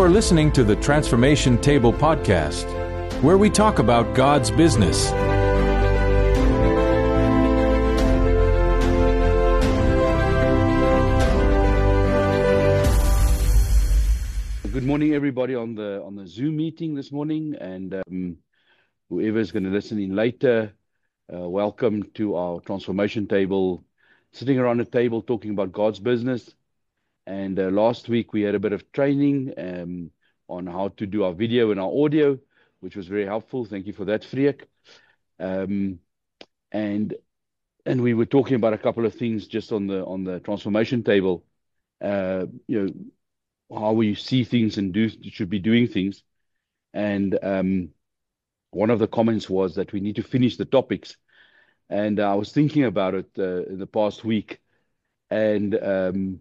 are listening to the Transformation Table podcast, where we talk about God's business. Good morning, everybody on the Zoom meeting this morning, and whoever's going to listen in later, welcome to our Transformation Table, sitting around a table talking about God's business. And last week we had a bit of training on how to do our video and our audio, which was very helpful. Thank you for that, Freek. And we were talking about a couple of things just on the Transformation Table. How we see things and should be doing things. And one of the comments was that we need to finish the topics. And I was thinking about it in the past week, and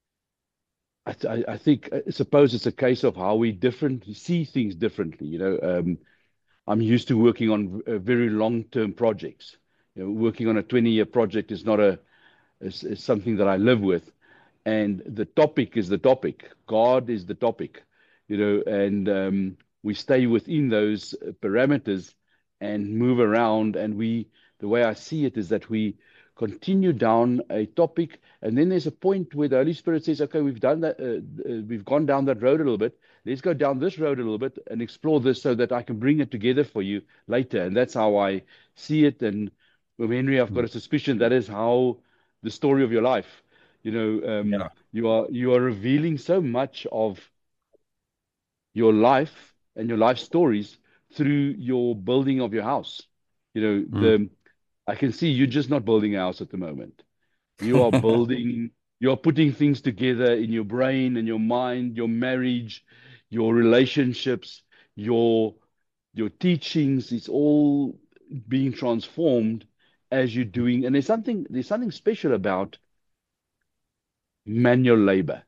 I suppose it's a case of how we see things differently. I'm used to working on very long-term projects. Working on a 20-year project is not is something that I live with. And the topic is the topic. God is the topic, and we stay within those parameters and move around. And the way I see it is that we continue down a topic, and then there's a point where the Holy Spirit says, okay, we've done that, we've gone down that road a little bit. Let's go down this road a little bit and explore this so that I can bring it together for you later. And that's how I see it. And Henry, I've got a suspicion that is how the story of your life. Yeah. You are revealing so much of your life and your life stories through your building of your house. I can see you're just not building a house at the moment. You are putting things together in your brain and your mind, your marriage, your relationships, your teachings. It's all being transformed as you're doing. And there's something special about manual labor.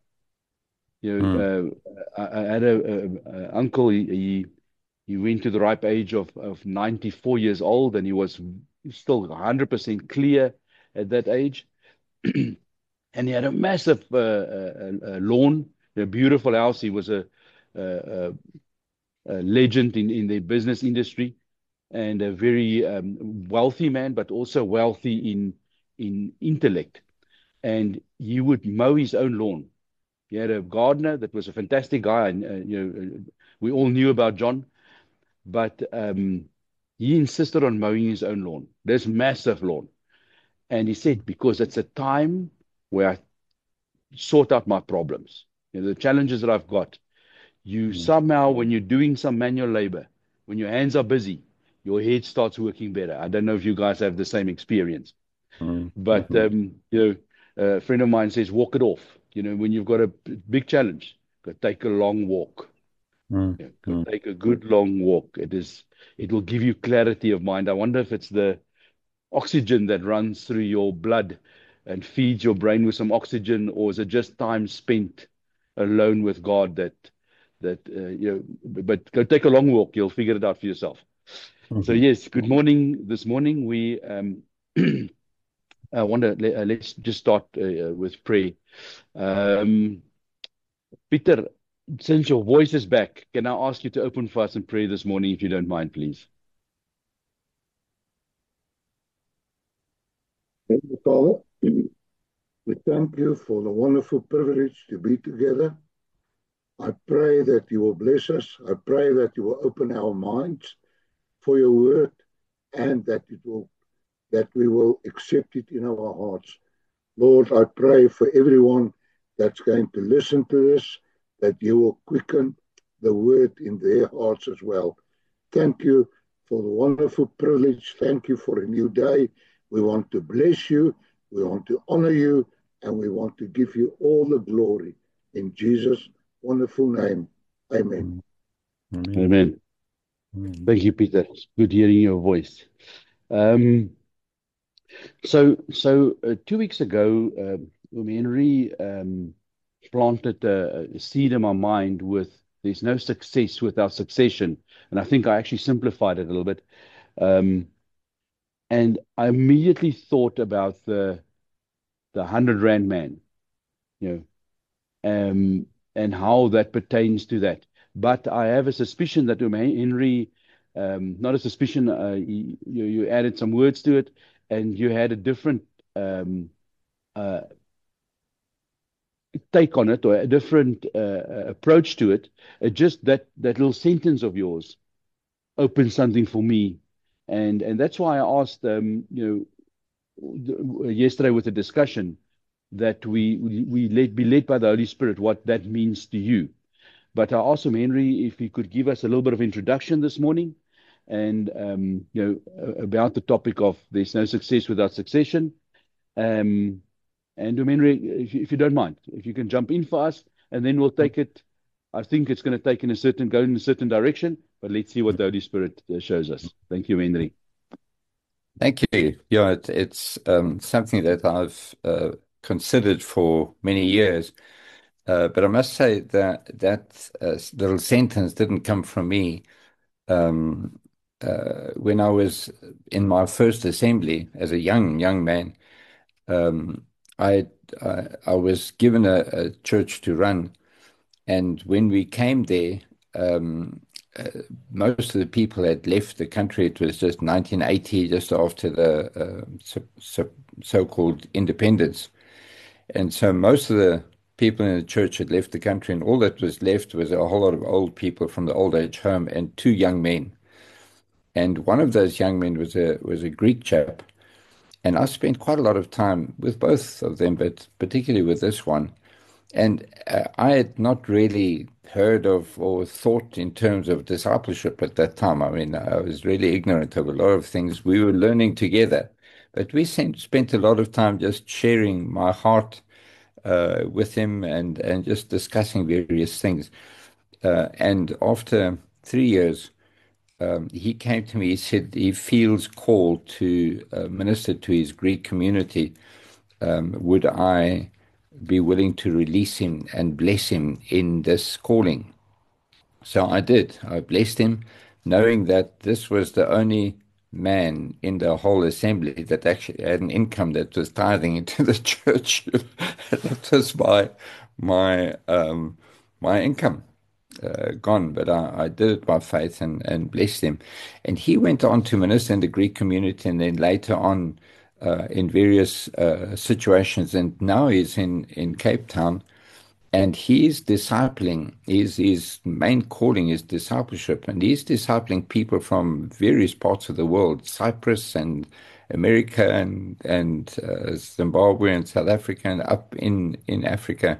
I had a uncle. He went to the ripe age of 94 years old, and he was still 100% clear at that age. And he had a massive lawn, a beautiful house. He was a legend in the business industry, and a very wealthy man, but also wealthy in intellect. And he would mow his own lawn. He had a gardener that was a fantastic guy, and we all knew about John, but he insisted on mowing his own lawn, this massive lawn. And he said, because it's a time where I sort out my problems, the challenges that I've got. Somehow, when you're doing some manual labor, when your hands are busy, your head starts working better. I don't know if you guys have the same experience. But a friend of mine says, walk it off. When you've got a big challenge, go take a long walk. Go take a good long walk. It will give you clarity of mind. I wonder if it's the oxygen that runs through your blood and feeds your brain with some oxygen, or is it just time spent alone with God but go take a long walk. You'll figure it out for yourself. So yes, good morning. This morning we let's just start with prayer. Peter, since your voice is back, can I ask you to open for us in prayer this morning, if you don't mind, please? Thank you, Father. We thank you for the wonderful privilege to be together. I pray that you will bless us. I pray that you will open our minds for your word, and that we will accept it in our hearts. Lord, I pray for everyone that's going to listen to this, that you will quicken the word in their hearts as well. Thank you for the wonderful privilege. Thank you for a new day. We want to bless you, we want to honor you, and we want to give you all the glory. In Jesus' wonderful name, amen. Amen. Thank you, Peter. It's good hearing your voice. So 2 weeks ago, Henry planted a seed in my mind with there's no success without succession. And I think I actually simplified it a little bit. And I immediately thought about the 100 Rand man. and how that pertains to that. But I have a suspicion that Henry, not a suspicion, you added some words to it, and you had a different uh, take on it, or a different approach to it. Just that little sentence of yours opened something for me, and that's why I asked, yesterday with the discussion, that we be led by the Holy Spirit, what that means to you. But I asked him, Henry, if he could give us a little bit of introduction this morning, and about the topic of there's no success without succession. And Henry, if you don't mind, if you can jump in for us, and then we'll take it. I think it's going to go in a certain direction, but let's see what the Holy Spirit shows us. Thank you, Henry. Thank you. Yeah, it's something that I've considered for many years. But I must say that little sentence didn't come from me. When I was in my first assembly as a young man, I was given a church to run, and when we came there, most of the people had left the country. It was just 1980, just after the so-called independence. And so most of the people in the church had left the country, and all that was left was a whole lot of old people from the old age home and two young men. And one of those young men was a Greek chap. And I spent quite a lot of time with both of them, but particularly with this one. And I had not really heard of or thought in terms of discipleship at that time. I mean, I was really ignorant of a lot of things. We were learning together. But we spent a lot of time just sharing my heart with him and just discussing various things. And after 3 years, he came to me. He said he feels called to minister to his Greek community. Would I be willing to release him and bless him in this calling? So I did. I blessed him, knowing that this was the only man in the whole assembly that actually had an income that was tithing into the church. That was my income gone, but I did it by faith and blessed him. And he went on to minister in the Greek community, and then later on in various situations. And now he's in Cape Town, and he's discipling. His main calling is discipleship, and he's discipling people from various parts of the world, Cyprus and America and Zimbabwe and South Africa and up in Africa.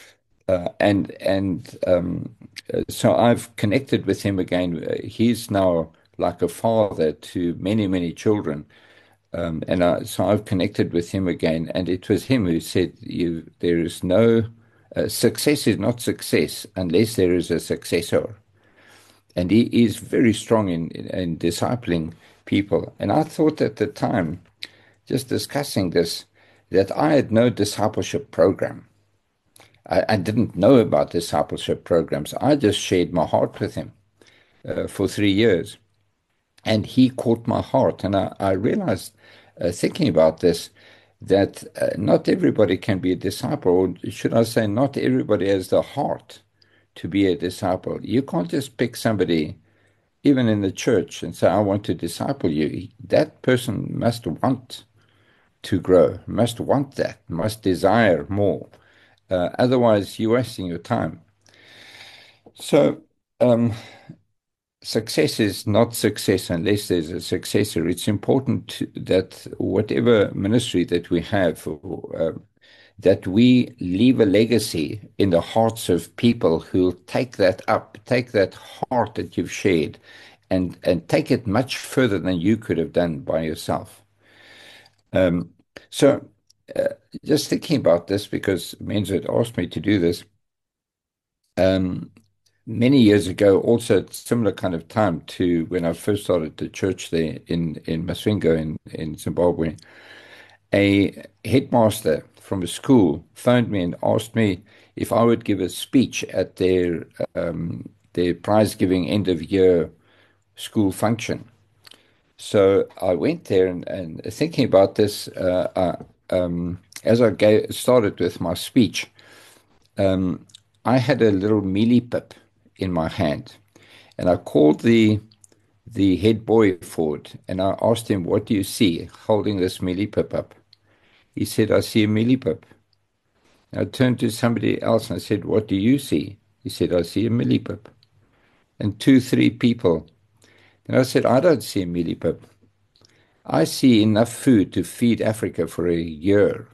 So I've connected with him again. He's now like a father to many, many children. So I've connected with him again, and it was him who said, there is no success is not success unless there is a successor. And he is very strong in discipling people. And I thought at the time, just discussing this, that I had no discipleship program. I didn't know about discipleship programs. I just shared my heart with him for 3 years. And he caught my heart. And I realized, thinking about this, that not everybody can be a disciple, or should I say, not everybody has the heart to be a disciple. You can't just pick somebody, even in the church, and say, I want to disciple you. That person must want to grow, must want that, must desire more. Otherwise, you're wasting your time. So, success is not success unless there's a successor. It's important that whatever ministry that we have, that we leave a legacy in the hearts of people who'll take that up, take that heart that you've shared, and take it much further than you could have done by yourself. So just thinking about this, because Menzo had asked me to do this, many years ago, also at similar kind of time to when I first started the church there in Masvingo in Zimbabwe, a headmaster from a school phoned me and asked me if I would give a speech at their prize-giving end-of-year school function. So I went there and thinking about this, as I started with my speech, I had a little mealie pip in my hand, and I called the head boy for it, and I asked him, "What do you see holding this mealie pip up?" He said, "I see a mealie pip." And I turned to somebody else and I said, "What do you see?" He said, "I see a mealie pip." And two, three people. And I said, "I don't see a mealie pip. I see enough food to feed Africa for a year."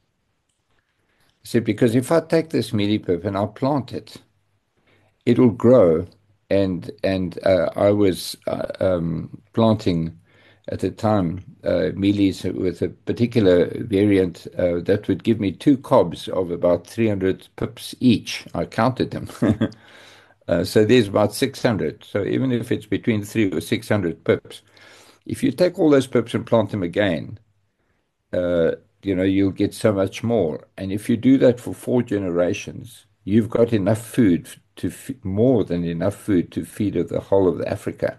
I said, "Because if I take this mealie pip and I plant it, it'll grow." And I was planting at the time mealies with a particular variant that would give me two cobs of about 300 pips each. I counted them. So there's about 600. So even if it's between 300 or 600 pips, if you take all those pips and plant them again, uh, you'll get so much more. And if you do that for 4 generations, you've got enough food more than enough food to feed the whole of Africa.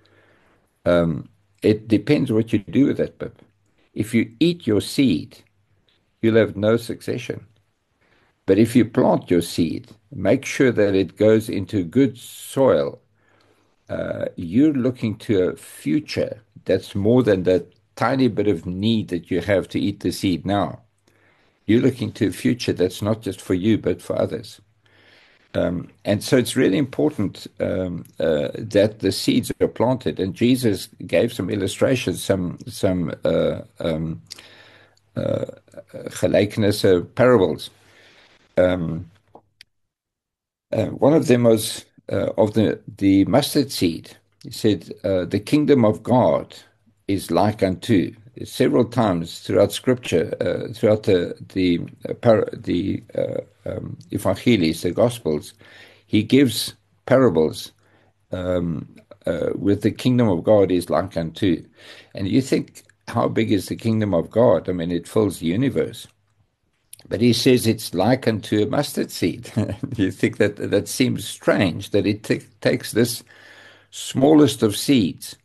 It depends what you do with that pip. If you eat your seed, you'll have no succession. But if you plant your seed, make sure that it goes into good soil. You're looking to a future that's more than that tiny bit of need that you have to eat the seed now. You're looking to a future that's not just for you, but for others. And so it's really important that the seeds are planted. And Jesus gave some illustrations, some gelijkenissen, parables. One of them was of the mustard seed. He said, "The kingdom of God is like unto." Several times throughout Scripture, throughout the Evangelis, the Gospels, he gives parables with the kingdom of God is like unto. And you think, how big is the kingdom of God? I mean, it fills the universe. But he says it's like unto a mustard seed. You think that seems strange, that it takes this smallest of seeds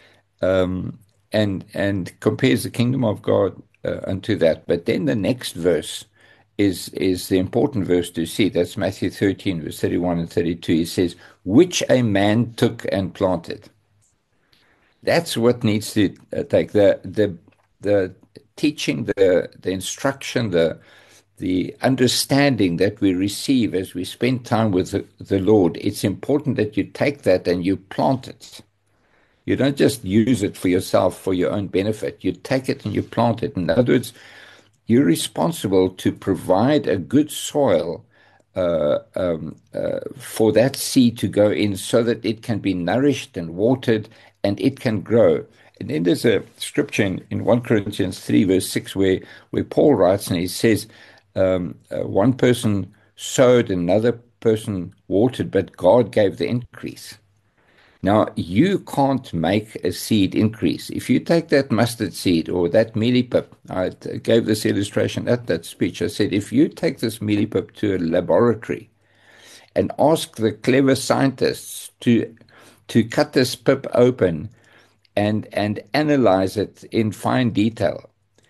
and compares the kingdom of God unto that. But then the next verse is the important verse to see. That's Matthew 13, verse 31 and 32. He says, "Which a man took and planted." That's what needs to take the teaching, the instruction, the understanding that we receive as we spend time with the Lord. It's important that you take that and you plant it. You don't just use it for yourself, for your own benefit. You take it and you plant it. In other words, you're responsible to provide a good soil for that seed to go in so that it can be nourished and watered and it can grow. And then there's a scripture in 1 Corinthians 3, verse 6, where Paul writes, and he says, one person sowed, another person watered, but God gave the increase. Now, you can't make a seed increase. If you take that mustard seed or that mealie pip, I gave this illustration at that speech. I said, if you take this mealie pip to a laboratory and ask the clever scientists to cut this pip open and analyze it in fine detail,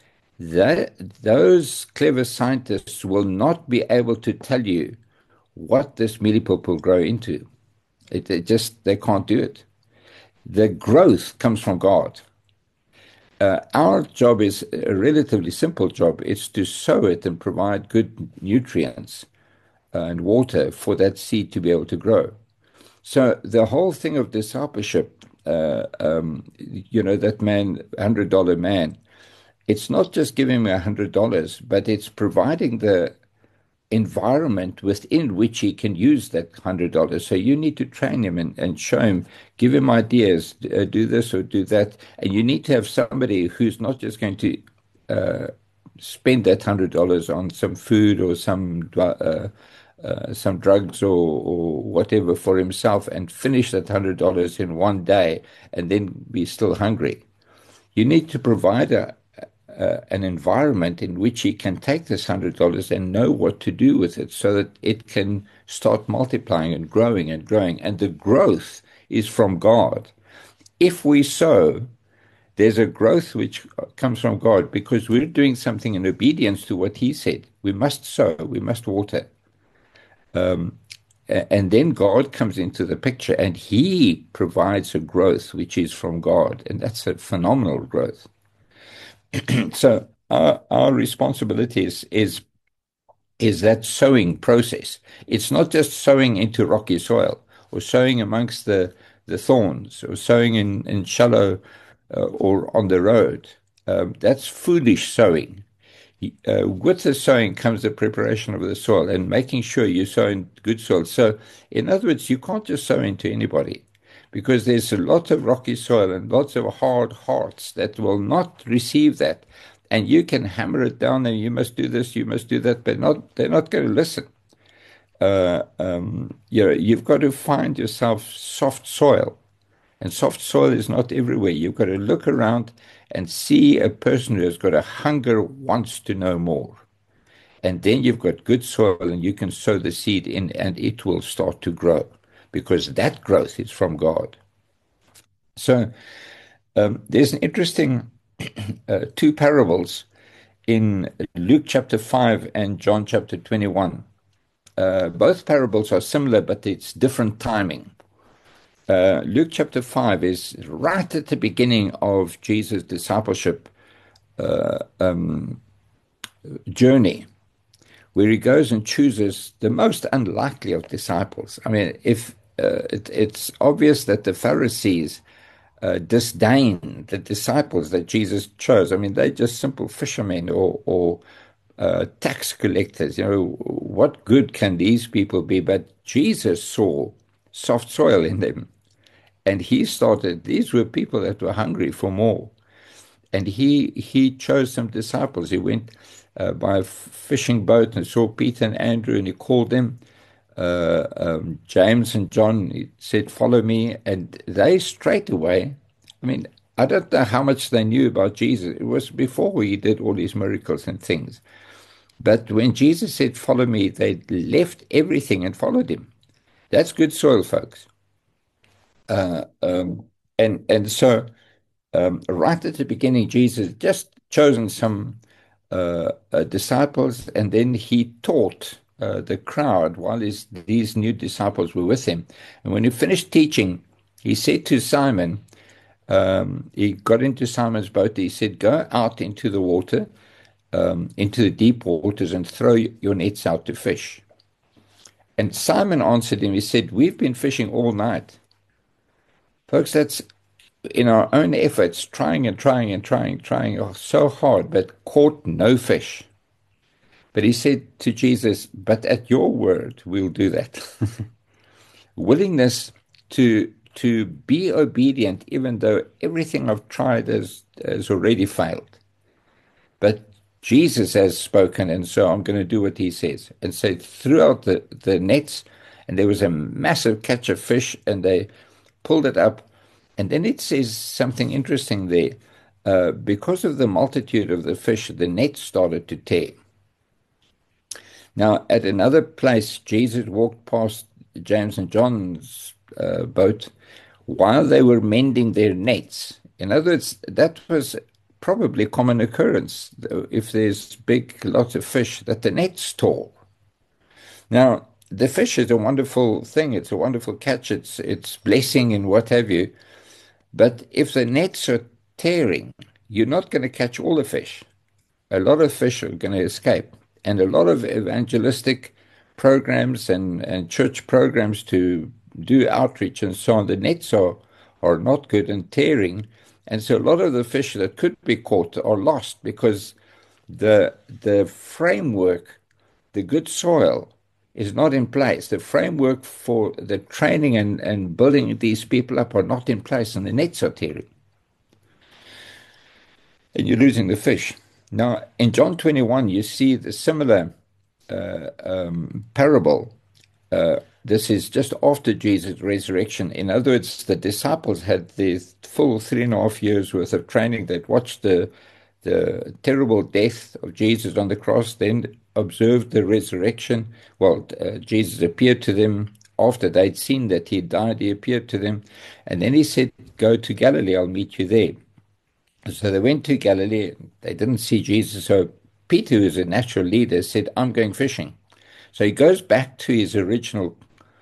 those clever scientists will not be able to tell you what this mealie pip will grow into. They can't do it. The growth comes from God. Our job is a relatively simple job. It's to sow it and provide good nutrients and water for that seed to be able to grow. So the whole thing of discipleship, that man, $100 man, it's not just giving him $100, but it's providing the environment within which he can use that $100. So you need to train him and show him, give him ideas, do this or do that. And you need to have somebody who's not just going to spend that $100 on some food or some drugs or whatever for himself and finish that $100 in one day and then be still hungry. You need to provide an environment in which he can take this $100 and know what to do with it so that it can start multiplying and growing and growing. And the growth is from God. If we sow, there's a growth which comes from God because we're doing something in obedience to what he said. We must sow, we must water. And then God comes into the picture and he provides a growth which is from God. And that's a phenomenal growth. So our responsibility is that sowing process. It's not just sowing into rocky soil or sowing amongst the thorns or sowing in shallow or on the road. That's foolish sowing. With the sowing comes the preparation of the soil and making sure you sow in good soil. So, in other words, you can't just sow into anybody because there's a lot of rocky soil and lots of hard hearts that will not receive that. And you can hammer it down and you must do this, you must do that, but they're not going to listen. You've got to find yourself soft soil. And soft soil is not everywhere. You've got to look around and see a person who has got a hunger, wants to know more. And then you've got good soil and you can sow the seed in and it will start to grow because that growth is from God. So there's an interesting two parables in Luke chapter 5 and John chapter 21. Both parables are similar, but it's different timing. Luke chapter 5 is right at the beginning of Jesus' discipleship journey, where he goes and chooses the most unlikely of disciples. I mean, if it's obvious that the Pharisees disdain the disciples that Jesus chose. I mean, they're just simple fishermen or tax collectors. You know, what good can these people be? But Jesus saw soft soil in them. And he started, these were people that were hungry for more. And he chose some disciples. He went by a fishing boat and saw Peter and Andrew, and he called them. James and John, he said, follow me. And they straight away, I mean, I don't know how much they knew about Jesus. It was before he did all these miracles and things. But when Jesus said, follow me, they left everything and followed him. That's good soil, folks. And so right at the beginning, Jesus just chosen some disciples, and then he taught the crowd while these new disciples were with him. And when he finished teaching, he said to Simon, he got into Simon's boat, he said, go out into the water, into the deep waters, and throw your nets out to fish. And Simon answered him, he said, we've been fishing all night. Folks, that's in our own efforts, trying so hard, but caught no fish. But he said to Jesus, but at your word, we'll do that. Willingness to be obedient, even though everything I've tried has already failed. But Jesus has spoken, and so I'm going to do what he says. And so threw out the nets, and there was a massive catch of fish, and they pulled it up. And then it says something interesting there. Because of the multitude of the fish, the net started to tear. Now, at another place, Jesus walked past James and John's boat while they were mending their nets. In other words, that was probably a common occurrence. If there's lots of fish, that the nets tore. Now, the fish is a wonderful thing. It's a wonderful catch. It's blessing and what have you. But if the nets are tearing, you're not going to catch all the fish. A lot of fish are going to escape. And a lot of evangelistic programs and church programs to do outreach and so on, the nets are not good and tearing. And so a lot of the fish that could be caught are lost because the framework, the good soil, is not in place. The framework for the training and building these people up are not in place, and the nets are tearing. And you're losing the fish. Now, in John 21, you see the similar parable. This is just after Jesus' resurrection. In other words, the disciples had the full 3.5 years worth of training. They'd watched the terrible death of Jesus on the cross, then observed the resurrection. Well, Jesus appeared to them after they'd seen that he died. He appeared to them. And then he said, go to Galilee, I'll meet you there. So they went to Galilee. They didn't see Jesus. So Peter, who's a natural leader, said, I'm going fishing. So he goes back to his original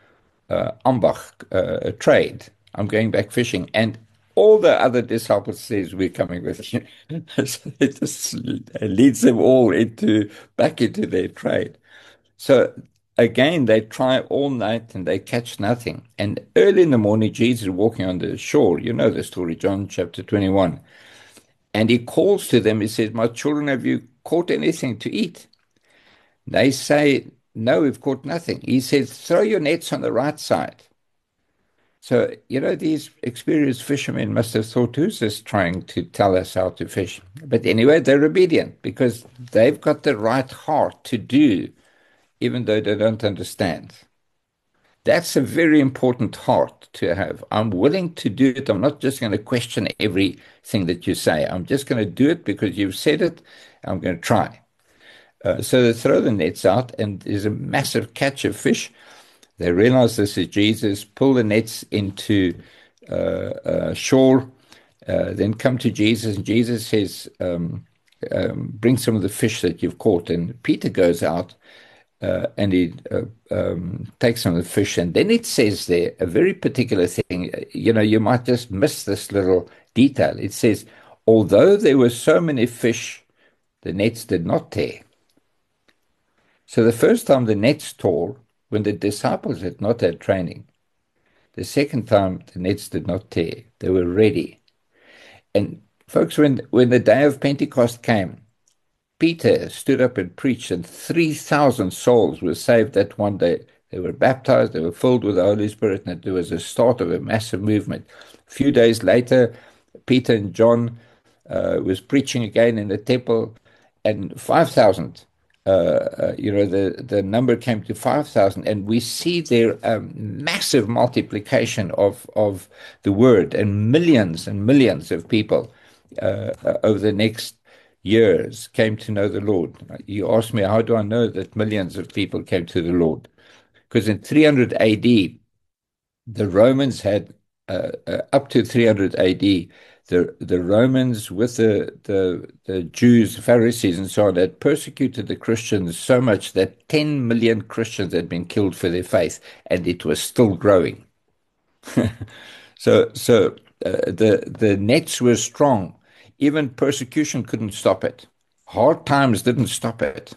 Ambach trade. I'm going back fishing. And all the other disciples says, we're coming with you. So it just leads them all back into their trade. So again, they try all night and they catch nothing. And early in the morning, Jesus is walking on the shore. You know the story, John chapter 21. And he calls to them. He says, my children, have you caught anything to eat? They say, no, we've caught nothing. He says, throw your nets on the right side. So, these experienced fishermen must have thought, who's this trying to tell us how to fish? But anyway, they're obedient because they've got the right heart to do, even though they don't understand. That's a very important heart to have. I'm willing to do it. I'm not just going to question everything that you say. I'm just going to do it because you've said it. I'm going to try. So they throw the nets out, and there's a massive catch of fish. They realize this is Jesus, pull the nets into shore, then come to Jesus, and Jesus says, bring some of the fish that you've caught. And Peter goes out and he takes some of the fish. And then it says there a very particular thing. You might just miss this little detail. It says, although there were so many fish, the nets did not tear. So the first time the nets tore, when the disciples had not had training. The second time, the nets did not tear. They were ready. And folks, when the day of Pentecost came, Peter stood up and preached, and 3,000 souls were saved that one day. They were baptized, they were filled with the Holy Spirit, and it was a start of a massive movement. A few days later, Peter and John was preaching again in the temple, and 5,000 the number came to 5,000, and we see there a massive multiplication of the word, and millions of people over the next years came to know the Lord. You ask me, how do I know that millions of people came to the Lord? Because in 300 AD, the Romans had, up to 300 AD, the Romans with the Jews, Pharisees, and so on, had persecuted the Christians so much that 10 million Christians had been killed for their faith, and it was still growing. So the nets were strong. Even persecution couldn't stop it. Hard times didn't stop it.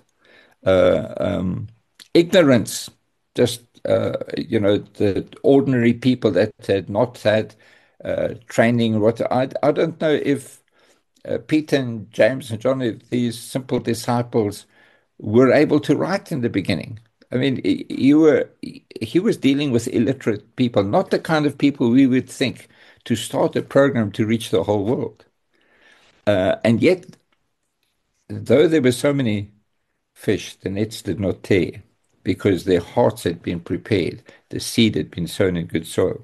Ignorance, just the ordinary people that had not had training. I don't know if Peter and James and John, if these simple disciples, were able to write in the beginning. I mean, he was dealing with illiterate people, not the kind of people we would think to start a program to reach the whole world. And yet, though there were so many fish, the nets did not tear because their hearts had been prepared. The seed had been sown in good soil.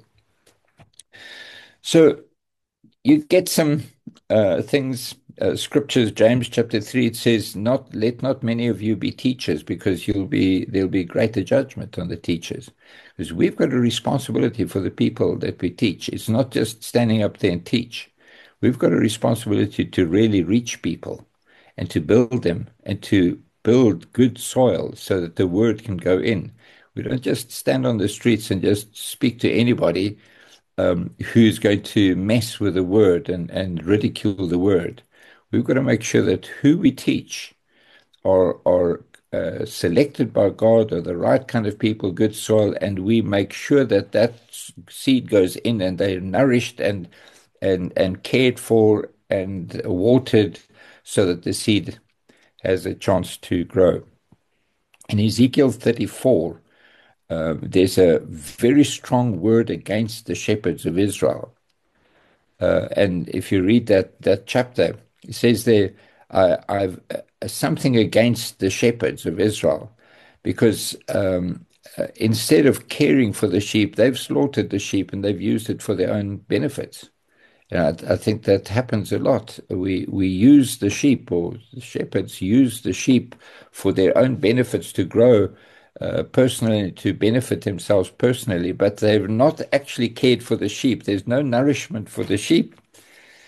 So you get some things, scriptures, James chapter 3, it says, let not many of you be teachers, because there'll be greater judgment on the teachers. Because we've got a responsibility for the people that we teach. It's not just standing up there and teach. We've got a responsibility to really reach people and to build them and to build good soil so that the word can go in. We don't just stand on the streets and just speak to anybody who's going to mess with the word and ridicule the word. We've got to make sure that who we teach are selected by God, are the right kind of people, good soil, and we make sure that seed goes in and they're nourished and cared for and watered so that the seed has a chance to grow. In Ezekiel 34, there's a very strong word against the shepherds of Israel. And if you read that chapter, it says there, I've something against the shepherds of Israel, because instead of caring for the sheep, they've slaughtered the sheep and they've used it for their own benefits. And I think that happens a lot. We use the sheep, or the shepherds use the sheep for their own benefits to grow personally, to benefit themselves personally, but they've not actually cared for the sheep. There's no nourishment for the sheep.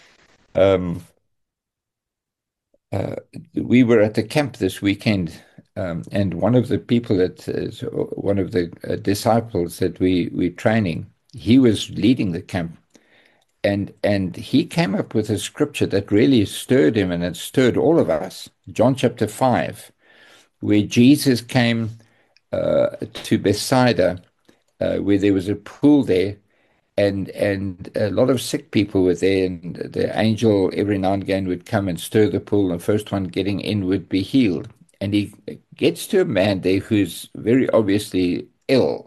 We were at the camp this weekend, and one of the people that is one of the disciples that we're training, he was leading the camp, and he came up with a scripture that really stirred him, and it stirred all of us. John chapter 5, where Jesus came to Bethsaida, where there was a pool there, and a lot of sick people were there, and the angel every now and again would come and stir the pool, and the first one getting in would be healed. And he gets to a man there who's very obviously ill,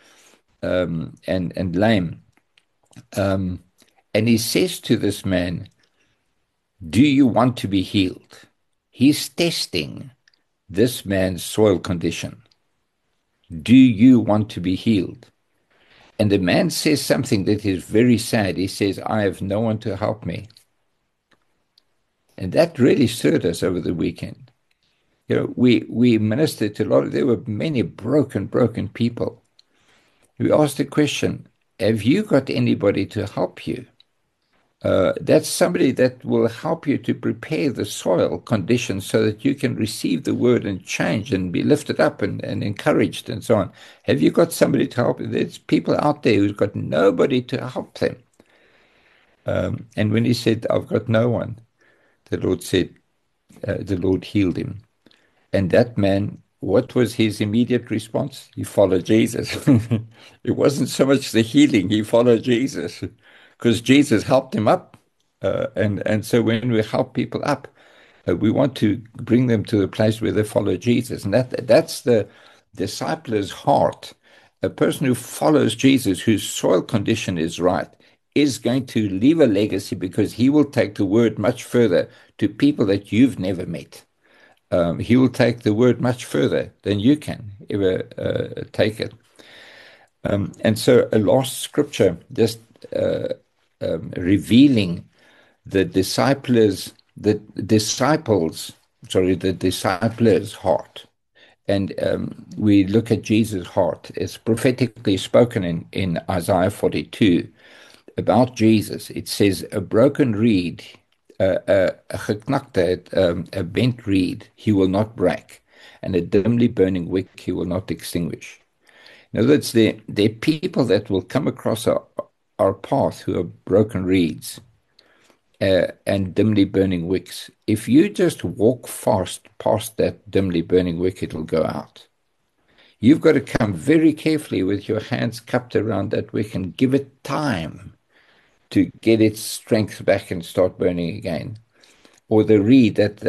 and lame. And he says to this man, "Do you want to be healed?" He's testing this man's soil condition. Do you want to be healed? And the man says something that is very sad. He says, "I have no one to help me." And that really stirred us over the weekend. You know, we ministered to a lot of, there were many broken people. We asked the question, have you got anybody to help you? That's somebody that will help you to prepare the soil conditions so that you can receive the word and change and be lifted up and encouraged and so on. Have you got somebody to help you? There's people out there who've got nobody to help them. And when he said, "I've got no one," the Lord said, the Lord healed him. And that man, what was his immediate response? He followed Jesus. It wasn't so much the healing, he followed Jesus, because Jesus helped him up. And so when we help people up, we want to bring them to a place where they follow Jesus. And that's the discipler's heart. A person who follows Jesus, whose soil condition is right, is going to leave a legacy, because he will take the word much further to people that you've never met. He will take the word much further than you can ever take it. And so a last scripture just revealing the disciples' heart. And we look at Jesus' heart. It's prophetically spoken in Isaiah 42 about Jesus. It says, "A broken reed, a bent reed, he will not break, and a dimly burning wick he will not extinguish." In other words, there are people that will come across our path who are broken reeds and dimly burning wicks. If you just walk fast past that dimly burning wick, it'll go out. You've got to come very carefully with your hands cupped around that wick and give it time to get its strength back and start burning again. Or the reed it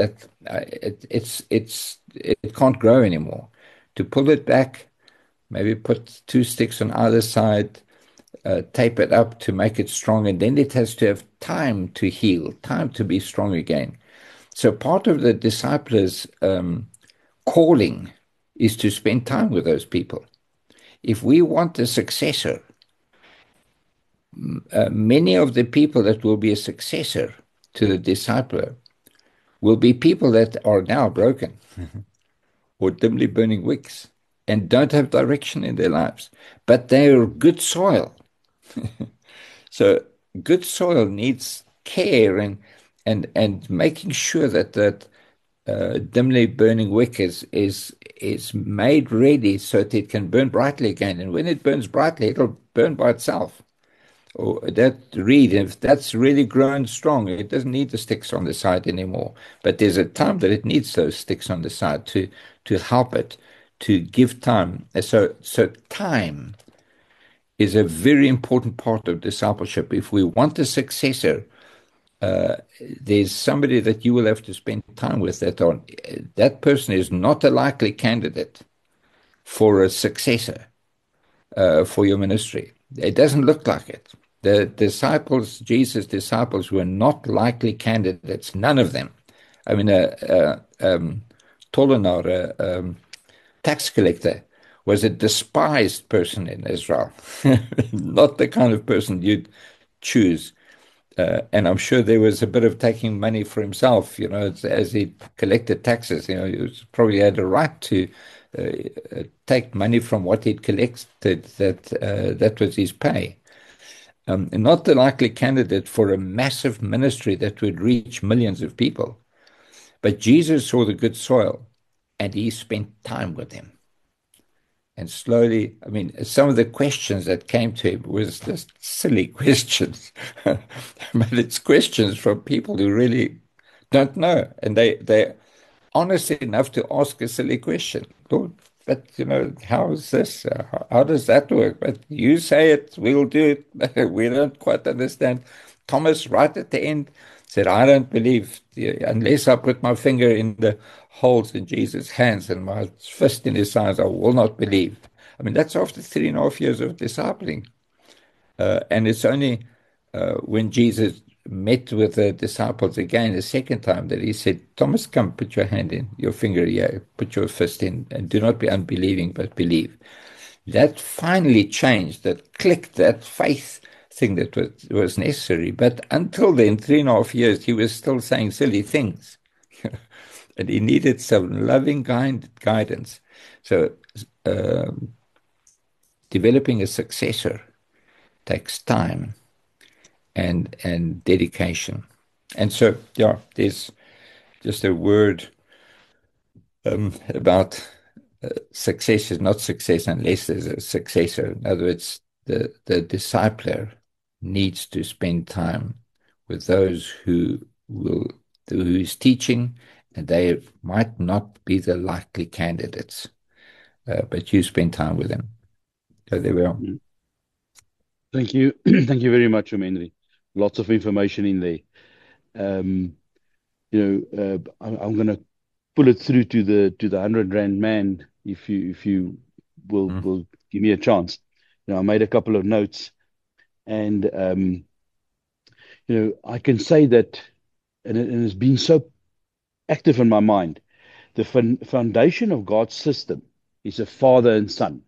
can't grow anymore. To pull it back, maybe put 2 sticks on either side, tape it up to make it strong, and then it has to have time to heal, time to be strong again. So part of the disciples' calling is to spend time with those people. If we want a successor, many of the people that will be a successor to the discipler will be people that are now broken or dimly burning wicks and don't have direction in their lives, but they are good soil. So good soil needs care and making sure that dimly burning wick is made ready so that it can burn brightly again. And when it burns brightly, it'll burn by itself. Or that reed, if that's really grown strong, it doesn't need the sticks on the side anymore. But there's a time that it needs those sticks on the side to help it, to give time. So time is a very important part of discipleship. If we want a successor, there's somebody that you will have to spend time with. That person is not a likely candidate for a successor for your ministry. It doesn't look like it. The disciples, Jesus' disciples, were not likely candidates, none of them. I mean, Tollenaar, tax collector, was a despised person in Israel, not the kind of person you'd choose. And I'm sure there was a bit of taking money for himself, as he collected taxes. He probably had a right to take money from what he'd collected. That was his pay. Not the likely candidate for a massive ministry that would reach millions of people. But Jesus saw the good soil, and he spent time with them. And slowly, I mean, some of the questions that came to him was just silly questions. But it's questions from people who really don't know. And they're honest enough to ask a silly question. Lord, but how is this? How does that work? But you say it, we'll do it. We don't quite understand. Thomas, right at the end, said, I don't believe unless I put my finger in the holes in Jesus' hands and my fist in his sides, I will not believe. I mean, that's after 3.5 years of discipling. And it's only when Jesus met with the disciples again the second time that he said, Thomas, come, put your hand in, your finger here, put your fist in, and do not be unbelieving, but believe. That finally changed, that clicked, that faith thing that was necessary. But until then, 3.5 years, he was still saying silly things. And he needed some loving guidance. So developing a successor takes time and dedication. And so, yeah, there's just a word about success is not success unless there's a successor. In other words, the discipler needs to spend time with those who is teaching, and they might not be the likely candidates, but you spend time with them. So there we are. Thank you. Thank you very much, Henry. Lots of information in there. I'm going to pull it through to the 100 Rand man if you will give me a chance. I made a couple of notes, and I can say that, and it has been so active in my mind. The foundation of God's system is a father and son.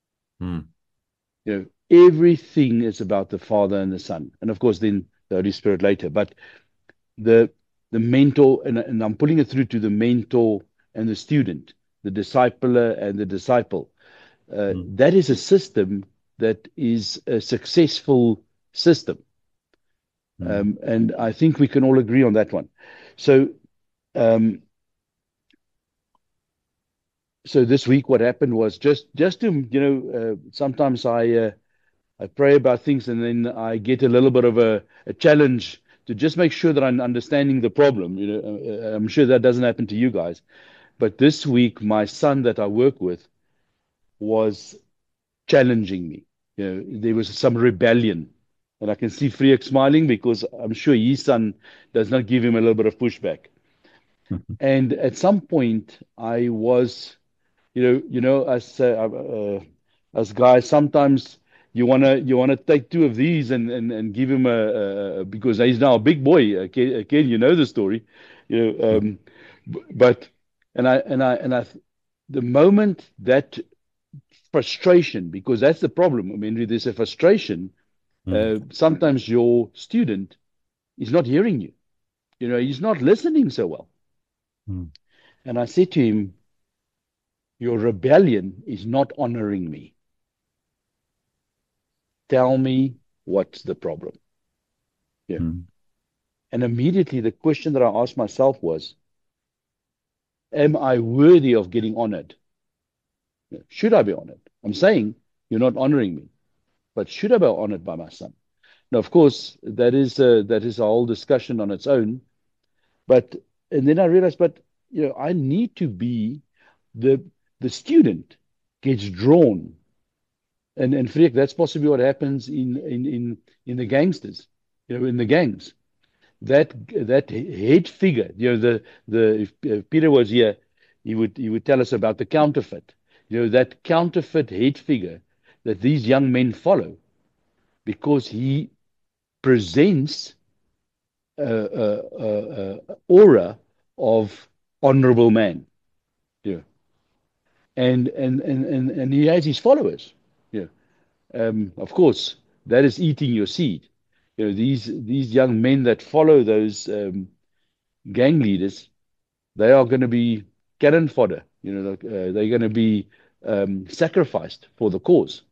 Everything is about the Father and the Son, and of course, then the Holy Spirit later. But the mentor, and I'm pulling it through to the mentor and the student, the discipler and the disciple. That is a system that is a successful system, and I think we can all agree on that one. So this week, what happened was just to sometimes I pray about things and then I get a little bit of a challenge to just make sure that I'm understanding the problem. I'm sure that doesn't happen to you guys. But this week, my son that I work with was challenging me. There was some rebellion. And I can see Freek smiling because I'm sure his son does not give him a little bit of pushback. And at some point, I was, as guys, sometimes you wanna take two of these and give him because he's now a big boy. Okay, you know the story, but the moment that frustration, because that's the problem. I mean, there's a frustration. Sometimes your student is not hearing you. He's not listening so well. And I said to him, your rebellion is not honoring me. Tell me what's the problem. And immediately the question that I asked myself was, am I worthy of getting honored? Should I be honored? I'm saying you're not honoring me, but should I be honored by my son? Now, of course, that is a whole discussion on its own. And then I realized, I need to be the student gets drawn. And Freek, that's possibly what happens in the gangsters, in the gangs. That head figure, if Peter was here, he would tell us about the counterfeit. That counterfeit head figure that these young men follow, because he presents a aura of honorable man. And he has his followers. Of course, that is eating your seed. These young men that follow those gang leaders, they are going to be cannon fodder. They're going to be sacrificed for the cause.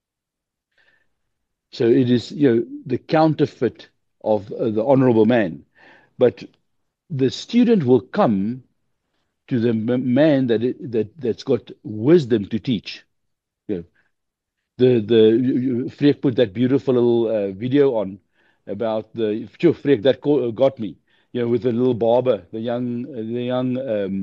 So it is, the counterfeit of the honorable man. But the student will come to the man that's got wisdom to teach. You know, Freek put that beautiful little video on about Freek that got me. You know, with the little barber, the young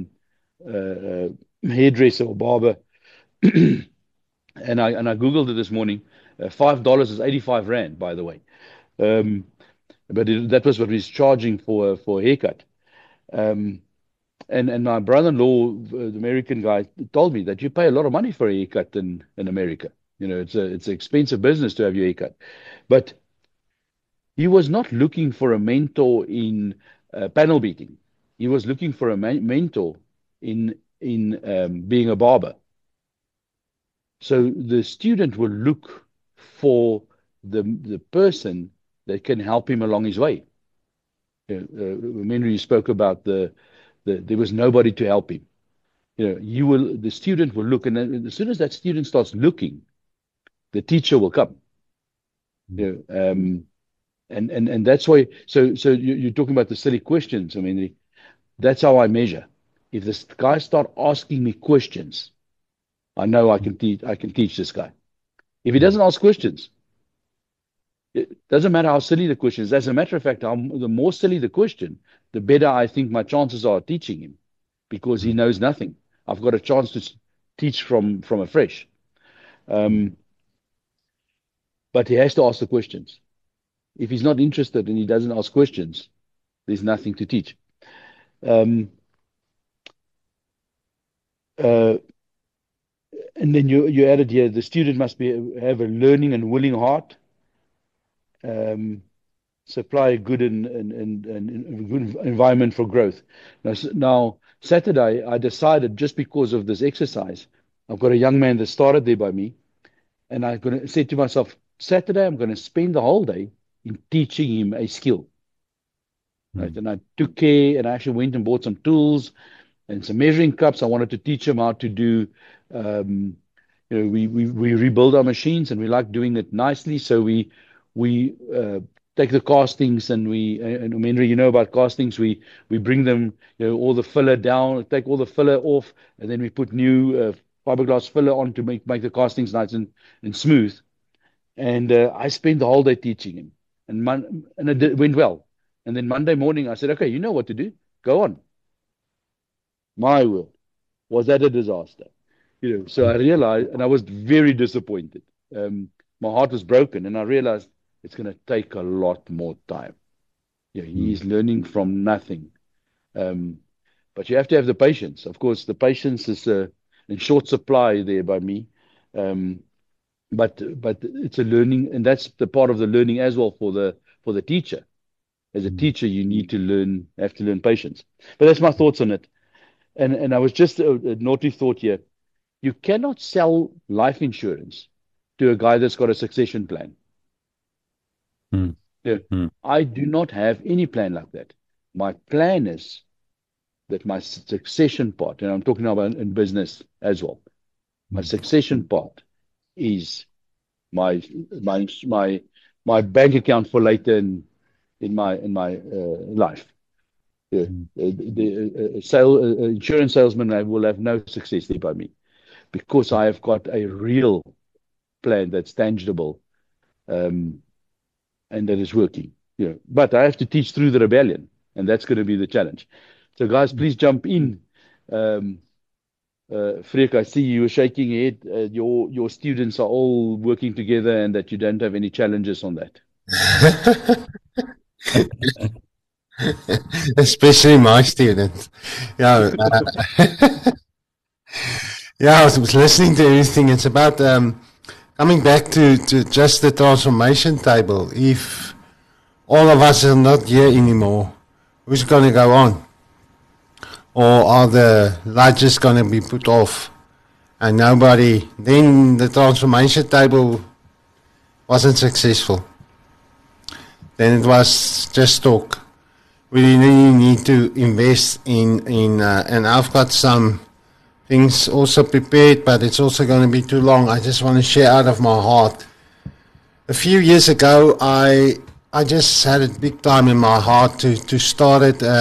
hairdresser or barber, and I googled it this morning. $5 is 85 rand, by the way. But that was what he's charging for a haircut. And my brother-in-law, the American guy, told me that you pay a lot of money for a haircut in America. You know, it's an expensive business to have your haircut. But he was not looking for a mentor in panel beating. He was looking for a mentor in being a barber. So the student will look for the person that can help him along his way. Remember you spoke about there was nobody to help him. You know, the student will look, and then as soon as that student starts looking, the teacher will come. You know, and that's why. So you're talking about the silly questions. I mean, that's how I measure. If this guy start asking me questions, I know I can teach this guy. If he doesn't ask questions, it doesn't matter how silly the question is. As a matter of fact, the more silly the question, the better I think my chances are of teaching him, because he knows nothing. I've got a chance to teach from afresh. But he has to ask the questions. If he's not interested and he doesn't ask questions, there's nothing to teach. And then you added here, the student must have a learning and willing heart. Supply a good and good environment for growth. Now, Saturday, I decided, just because of this exercise, I've got a young man that started there by me, and I'm going to say to myself, Saturday, I'm going to spend the whole day in teaching him a skill. Right? And I took care, and I actually went and bought some tools and some measuring cups. I wanted to teach him how to do, you know, we rebuild our machines, and we like doing it nicely. So we take the castings, and Henry, you know about castings. We bring them, you know, all the filler down, take all the filler off, and then we put new fiberglass filler on to make the castings nice and smooth. And I spent the whole day teaching him, and it went well. And then Monday morning, I said, okay, you know what to do. Go on. My word, was that a disaster? You know, so I realized, and I was very disappointed. My heart was broken, and I realized it's going to take a lot more time. Yeah, he's learning from nothing. But you have to have the patience. Of course, the patience is in short supply there by me. But it's a learning, and that's the part of the learning as well for the teacher. As a teacher, you need to have to learn patience. But that's my thoughts on it. And I was just a naughty thought here. You cannot sell life insurance to a guy that's got a succession plan. Yeah. I do not have any plan like that. My plan is that my succession part, and I'm talking about in business as well, my succession part is my bank account for later in my life. Yeah. The insurance salesman will have no success there by me, because I have got a real plan that's tangible, and that is working. You know, but I have to teach through the rebellion, and that's going to be the challenge. So, guys, please jump in. Freek, I see you shaking your head. Your students are all working together, and that you don't have any challenges on that. Especially my students. Yeah, yeah. I was listening to everything. It's about coming back to just the transformation table. If all of us are not here anymore, who's going to go on? Or are the lights just going to be put off and nobody? Then the transformation table wasn't successful. Then it was just talk. We really need to invest in and I've got some things also prepared, but it's also going to be too long. I just want to share out of my heart. A few years ago, I just had it big time in my heart to start it.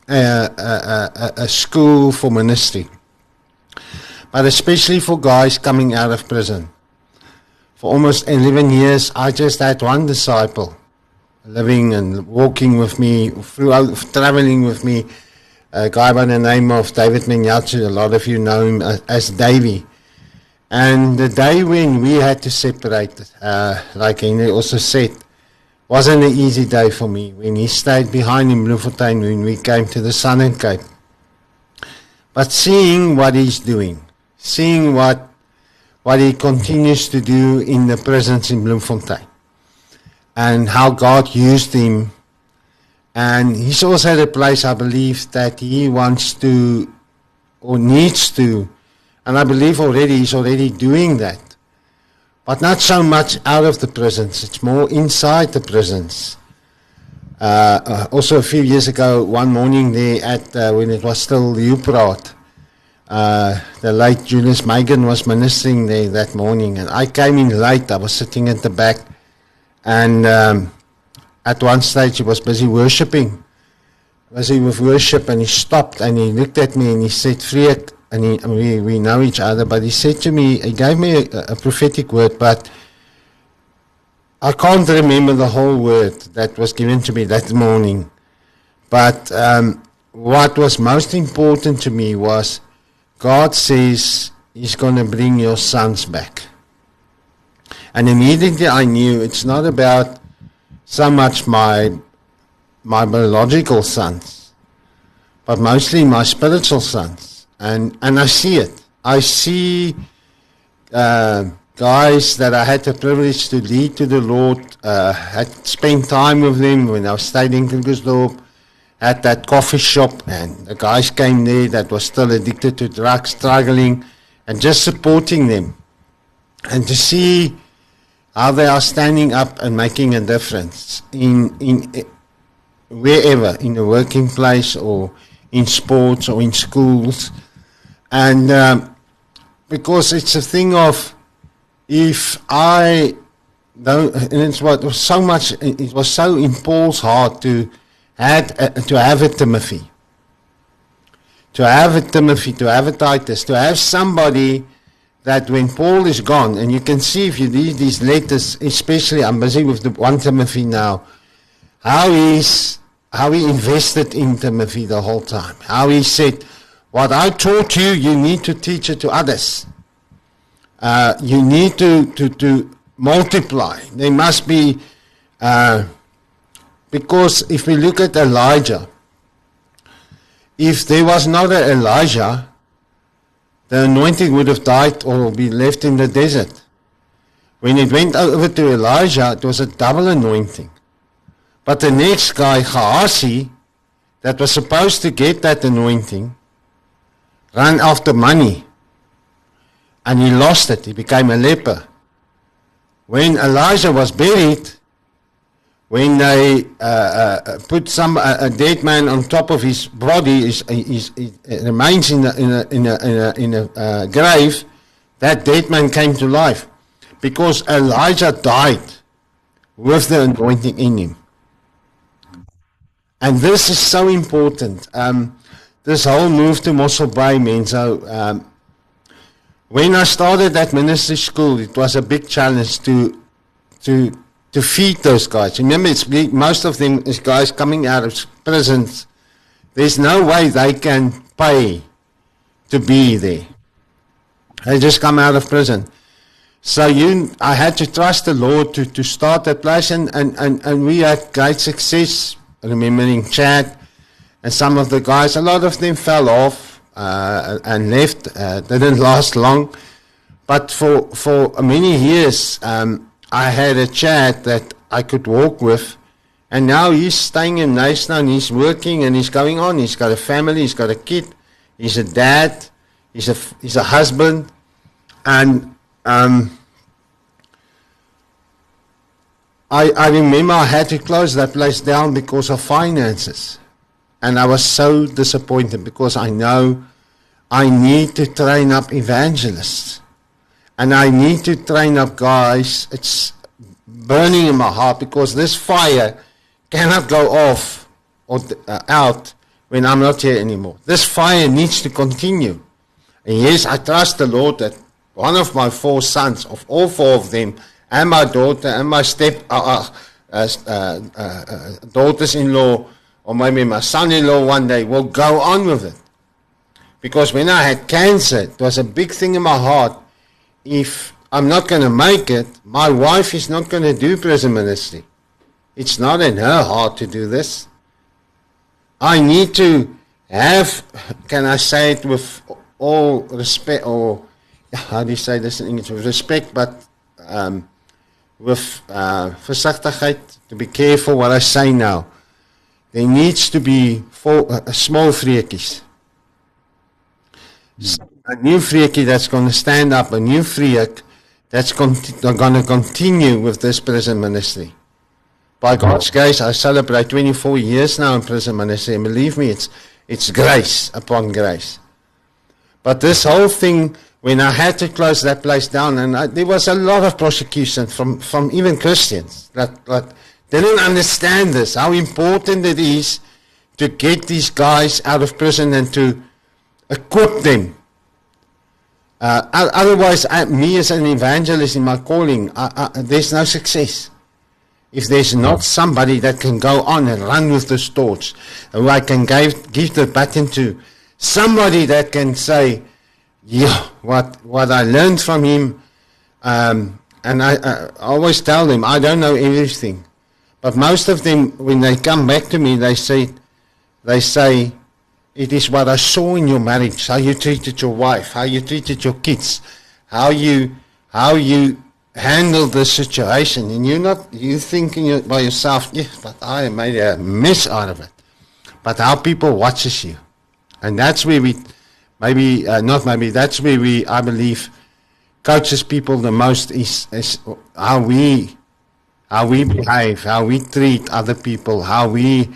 a school for ministry, but especially for guys coming out of prison. For almost 11 years, I just had one disciple living and walking with me, traveling with me, a guy by the name of David Menyachi. A lot of you know him as Davy. And the day when we had to separate, like Henry also said, wasn't an easy day for me. When he stayed behind in Bloemfontein when we came to the Southern Cape. But seeing what he's doing, seeing what he continues to do in the presence in Bloemfontein, and how God used him. And he's also at a place, I believe, that he wants to or needs to, and I believe he's already doing that. But not so much out of the presence, it's more inside the presence. Also a few years ago, one morning there when it was still Upraat, the late Julius Megan was ministering there that morning, and I came in late. I was sitting at the back, and at one stage he was busy with worship, and he stopped and he looked at me and he said, "Freek," and we know each other, but he said to me, he gave me a prophetic word, but I can't remember the whole word that was given to me that morning. But what was most important to me was, God says He's going to bring your sons back. And immediately I knew it's not about so much my biological sons, but mostly my spiritual sons. And I see it. I see guys that I had the privilege to lead to the Lord, had spent time with them when I was staying in Krugersdorp, at that coffee shop, and the guys came there that was still addicted to drugs, struggling, and just supporting them. And to see how they are standing up and making a difference in wherever, in the working place or in sports or in schools. And because it's a thing of, if I don't, and it's what was so much, it was so in Paul's heart to have a Timothy, to have a Titus, to have somebody that when Paul is gone, and you can see if you read these letters, especially I'm busy with the 1 Timothy now, how he invested in Timothy the whole time, how he said, what I taught you, you need to teach it to others. You need to multiply. There must be, because if we look at Elijah, if there was not an Elijah, the anointing would have died or be left in the desert. When it went over to Elijah, it was a double anointing. But the next guy, Gehazi, that was supposed to get that anointing, ran after money. And he lost it. He became a leper. When Elijah was buried, when they put a dead man on top of his body, it remains in a grave, that dead man came to life. Because Elijah died with the anointing in him. And this is so important. This whole move to Mossel Bay means, when I started at ministry school, it was a big challenge to feed those guys. Remember, most of them is guys coming out of prisons. There's no way they can pay to be there. They just come out of prison. So I had to trust the Lord to start that place, and we had great success. Remembering Chad and some of the guys, a lot of them fell off and left. Didn't last long, but for many years I had a Chad that I could walk with, and now he's staying in Knysna and he's working and he's going on. He's got a family, he's got a kid, he's a dad, he's a husband, and I remember I had to close that place down because of finances. And I was so disappointed because I know I need to train up evangelists. And I need to train up guys. It's burning in my heart because this fire cannot go off or out when I'm not here anymore. This fire needs to continue. And yes, I trust the Lord that one of my 4 sons, of all 4 of them, and my daughter and my daughters-in-law, or maybe my son-in-law one day, will go on with it. Because when I had cancer, it was a big thing in my heart. If I'm not going to make it, my wife is not going to do prison ministry. It's not in her heart to do this. I need to have, can I say it with all respect, or how do you say this in English? With respect, but with versigtigheid, to be careful what I say now. There needs to be small freekies. A new freakie that's going to stand up, a new freak that's going to continue with this prison ministry. By God's grace, I celebrate 24 years now in prison ministry, and believe me, it's grace upon grace. But this whole thing, when I had to close that place down, and there was a lot of prosecution from even Christians that didn't understand this, how important it is to get these guys out of prison and to equip them. Otherwise, me as an evangelist in my calling, there's no success. If there's not somebody that can go on and run with the torch, who I can give the baton to, somebody that can say, yeah, what I learned from him, and I always tell them, I don't know everything. But most of them, when they come back to me, they say, it is what I saw in your marriage, how you treated your wife, how you treated your kids, how you handled the situation. And you thinking by yourself, yeah, but I made a mess out of it. But how people watches you. And that's where that's where I believe, coaches people the most is how we behave, how we treat other people, how we,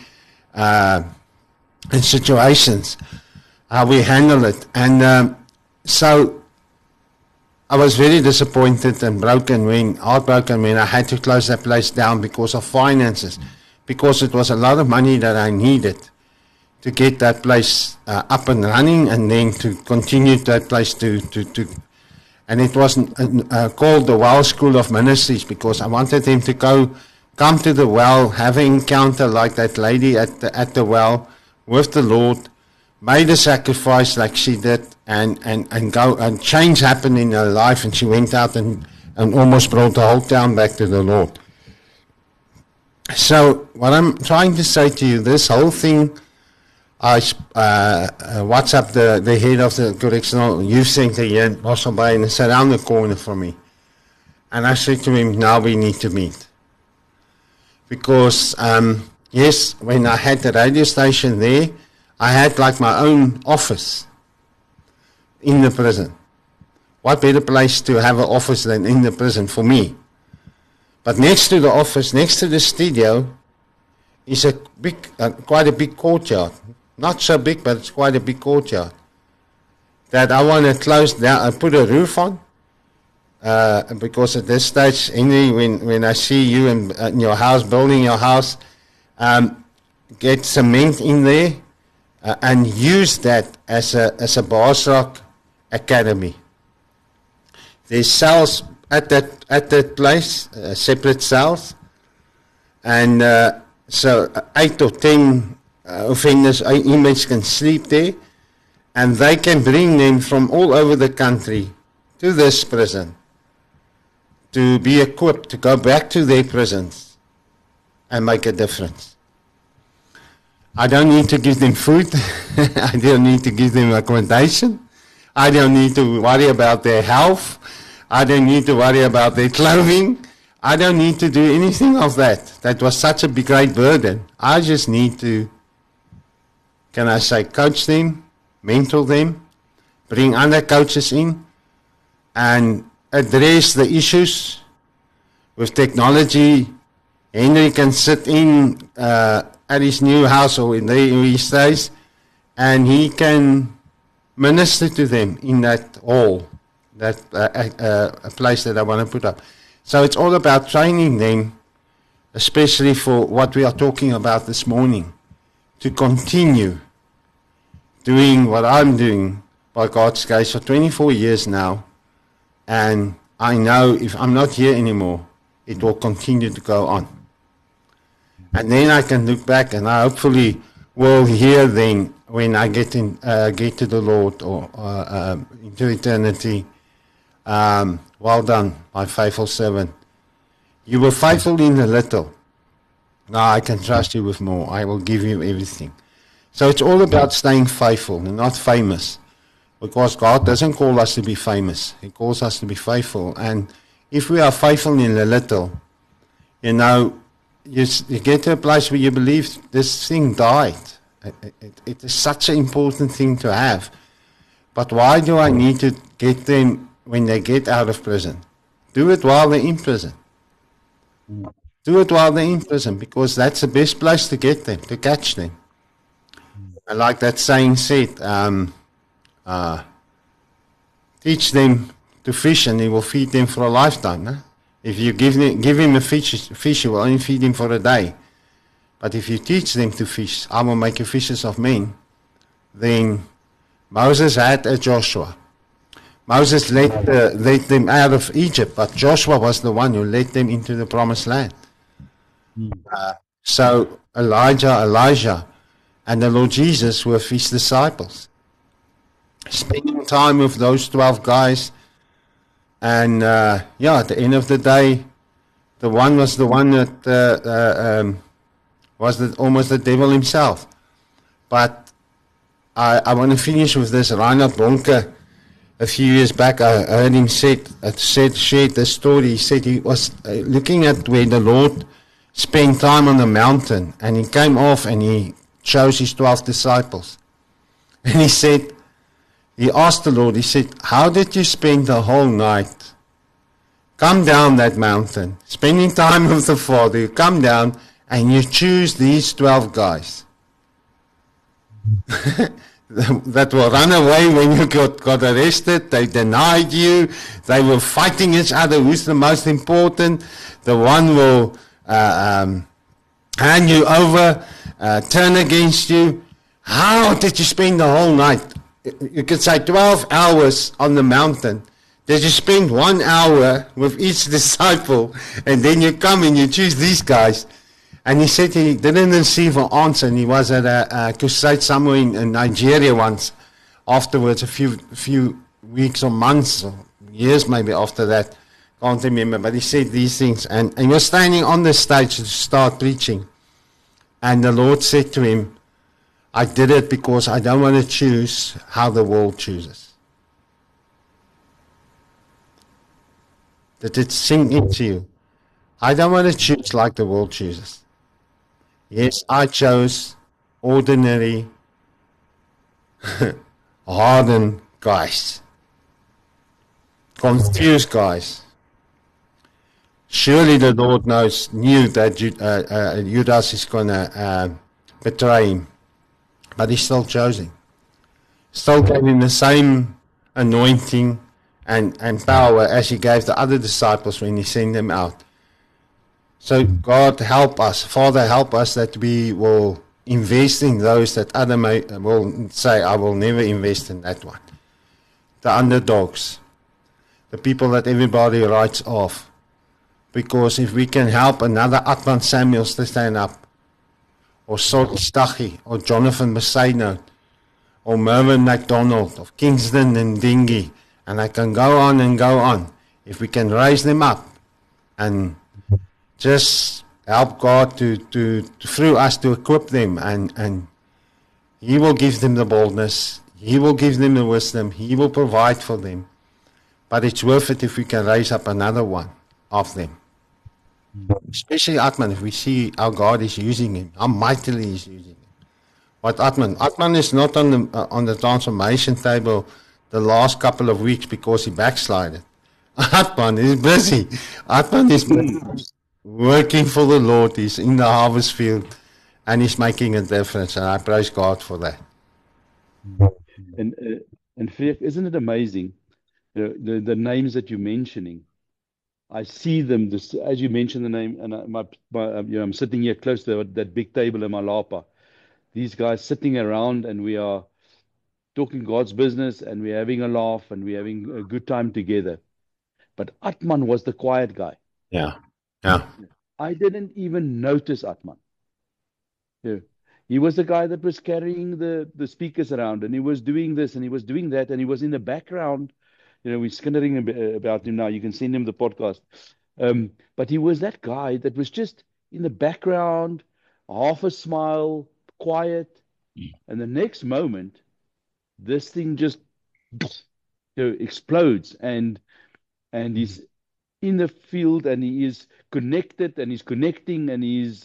in situations, how we handle it. And so I was very disappointed and heartbroken when I had to close that place down because of finances, because it was a lot of money that I needed to get that place up and running, and then to continue that place and it was called the Well School of Ministries, because I wanted them to come to the well, have an encounter like that lady at the well with the Lord, made a sacrifice like she did, and go, and change happened in her life, and she went out and almost brought the whole town back to the Lord. So what I'm trying to say to you, this whole thing, I WhatsApp the head of the correctional youth center here in Mossel Bay, and it's around the corner from me. And I said to him, now we need to meet. Because, yes, when I had the radio station there, I had like my own office in the prison. What better place to have an office than in the prison for me? But next to the office, next to the studio, is quite a big courtyard. Not so big, but it's quite a big courtyard that I want to close down and put a roof on. Because at this stage, Henry, when I see you in your house, building your house, get cement in there and use that as a Baasrak academy. There's cells at that place, separate cells, and so 8 or 10 offenders, inmates can sleep there, and they can bring them from all over the country to this prison to be equipped to go back to their prisons and make a difference. I don't need to give them food. I don't need to give them accommodation. I don't need to worry about their health. I don't need to worry about their clothing. I don't need to do anything of that. That was such a great burden. I just need to, can I say, coach them, mentor them, bring other coaches in, and address the issues with technology. Henry can sit in at his new house or in he stays, and he can minister to them in that hall, that a place that I want to put up. So it's all about training them, especially for what we are talking about this morning, to continue doing what I'm doing by God's grace for 24 years now. And I know if I'm not here anymore, it will continue to go on. And then I can look back and I hopefully will hear then when I get to the Lord or into eternity. Well done, my faithful servant. You were faithful in a little. Now I can trust you with more. I will give you everything. So it's all about staying faithful and not famous. Because God doesn't call us to be famous. He calls us to be faithful. And if we are faithful in a little, you know, you get to a place where you believe this thing died. It is such an important thing to have. But why do I need to get them when they get out of prison? Do it while they're in prison. Do it while they're in prison, because that's the best place to get them, to catch them. And like that saying said, teach them to fish and he will feed them for a lifetime. No? If you give him a fish, you will only feed him for a day. But if you teach them to fish, I will make you fishers of men. Then Moses had a Joshua. Moses led them out of Egypt, but Joshua was the one who led them into the promised land. So Elijah, and the Lord Jesus were his disciples. Spending time with those 12 guys. And at the end of the day, the one was the one that was almost the devil himself. But I want to finish with this. Reinhard Bonnke, a few years back, I heard him shared the story. He said he was looking at where the Lord spent time on the mountain, and he came off and he chose his 12 disciples. And he asked the Lord, he said, how did you spend the whole night? Come down that mountain, spending time with the Father. You come down and you choose these 12 guys that will run away when you got arrested. They denied you. They were fighting each other. Who's the most important? The one will hand you over, turn against you. How did you spend the whole night? You could say 12 hours on the mountain. Did you spend 1 hour with each disciple, and then you come and you choose these guys? And he said he didn't receive an answer, and he was at a crusade somewhere in Nigeria once. Afterwards, a few weeks or months or years maybe after that, can't remember, but he said these things. And he was standing on the stage to start preaching. And the Lord said to him, I did it because I don't want to choose how the world chooses. Did it sink into you? I don't want to choose like the world chooses. Yes, I chose ordinary, hardened guys. Confused guys. Surely the Lord knew that Judas is going to betray him. But he still chose him. Still gave him the same anointing and power as he gave the other disciples when he sent them out. So God help us, Father help us that we will invest in those that other will say, I will never invest in that one. The underdogs, the people that everybody writes off. Because if we can help another Atman Samuels to stand up, or Saul Stachy, or Jonathan Messino, or Mervyn MacDonald, of Kingston and Dingy, and I can go on and go on. If we can raise them up and just help God to through us to equip them, and He will give them the boldness, He will give them the wisdom, He will provide for them. But it's worth it if we can raise up another one of them. Especially Atman, if we see how God is using him, how mightily He's using him. But Atman is not on the transformation table the last couple of weeks because he backslided. Atman is busy. Atman is busy working for the Lord. He's in the harvest field and he's making a difference. And I praise God for that. And Freek, isn't it amazing? The names that you're mentioning. I see them, as you mentioned the name, and I'm sitting here close to that big table in Malapa. These guys sitting around, and we are talking God's business, and we're having a laugh and we're having a good time together. But Atman was the quiet guy. Yeah. Yeah. I didn't even notice Atman. Yeah. He was the guy that was carrying the speakers around, and he was doing this and he was doing that, and he was in the background. We're skittering about him now. You can send him the podcast. But he was that guy that was just in the background, half a smile, quiet, and the next moment, this thing just explodes, and he's in the field, and he is connected, and he's connecting, and he's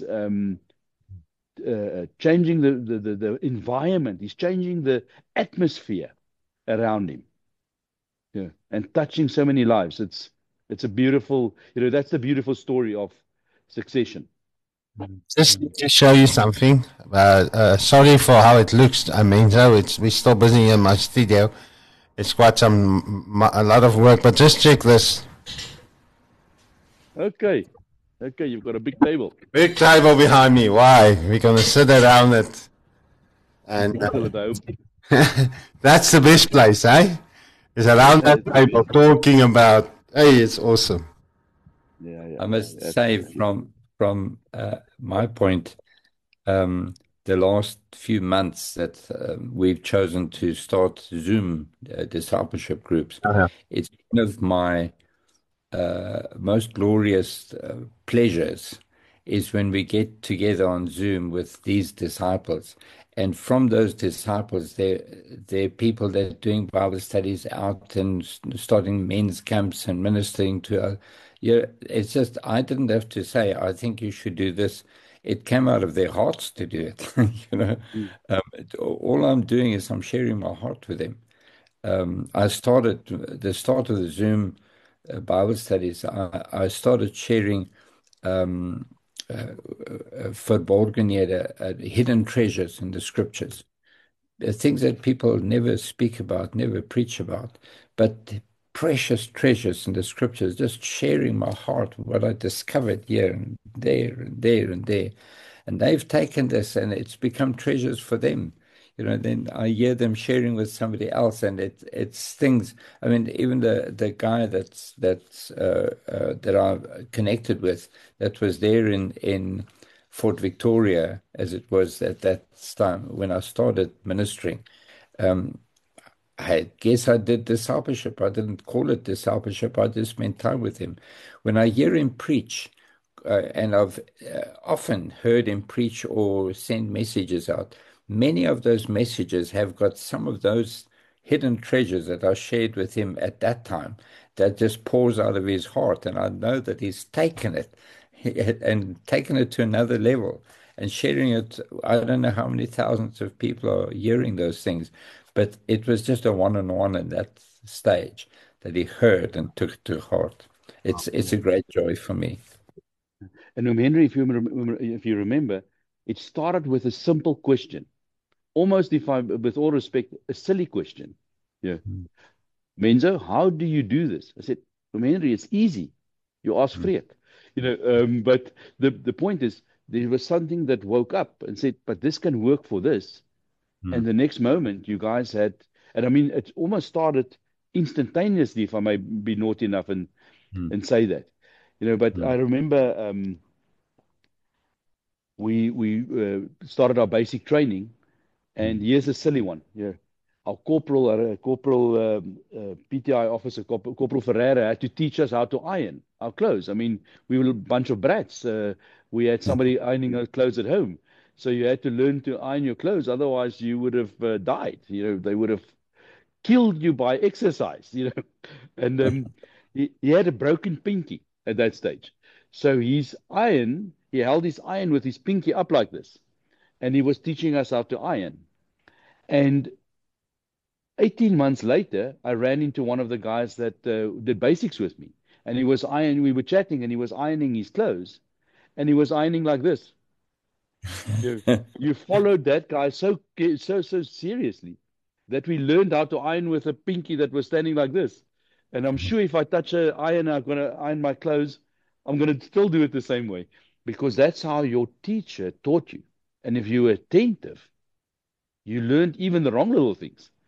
changing the environment. He's changing the atmosphere around him, and touching so many lives. It's a beautiful, that's the beautiful story of succession. Just to show you something. Sorry for how it looks. I mean, we're still busy in my studio. It's quite a lot of work, but just check this. Okay, you've got a big table. Big table behind me. Why? We're gonna sit around it, and that's the best place, eh? Is around that table talking about. Hey, it's awesome. Yeah. I must say, from my point, the last few months that we've chosen to start Zoom discipleship groups, it's one of my most glorious pleasures is when we get together on Zoom with these disciples. And from those disciples, they're people that are doing Bible studies out and starting men's camps and ministering to. It's just, I didn't have to say, I think you should do this. It came out of their hearts to do it. All I'm doing is I'm sharing my heart with them. I started the start of the Zoom Bible studies. I started sharing verborgen hidden treasures in the scriptures, things that people never speak about, never preach about, but precious treasures in the scriptures, just sharing my heart, what I discovered here and there and there and there. And they've taken this and it's become treasures for them. Then I hear them sharing with somebody else, and it's things. I mean, even the guy that I've connected with, that was there in Fort Victoria, as it was at that time when I started ministering. I guess I did discipleship. I didn't call it discipleship. I just spent time with him. When I hear him preach, and I've often heard him preach or send messages out, many of those messages have got some of those hidden treasures that I shared with him at that time that just pours out of his heart. And I know that he's taken it and taken it to another level and sharing it. I don't know how many thousands of people are hearing those things, but it was just a one-on-one in that stage that he heard and took it to heart. It's a great joy for me. And Henry, if you remember, it started with a simple question. Almost, with all respect, a silly question. Yeah. Menzo, how do you do this? I said, Henry, it's easy. You ask Freek. But the point is, there was something that woke up and said, but this can work for this. And the next moment, you guys had, and I mean, it almost started instantaneously, if I may be naughty enough and say that. But I remember we started our basic training. And here's a silly one. Yeah, our corporal PTI officer, Corporal Ferreira, had to teach us how to iron our clothes. I mean, we were a bunch of brats. We had somebody ironing our clothes at home, so you had to learn to iron your clothes. Otherwise, you would have died. They would have killed you by exercise. And he had a broken pinky at that stage, so he held his iron with his pinky up like this, and he was teaching us how to iron. And 18 months later, I ran into one of the guys that did basics with me. And he was ironing, we were chatting, and he was ironing his clothes. And he was ironing like this. You followed that guy so seriously that we learned how to iron with a pinky that was standing like this. And I'm sure if I touch an iron, I'm going to iron my clothes, I'm going to still do it the same way. Because that's how your teacher taught you. And if you were attentive, you learned even the wrong little things.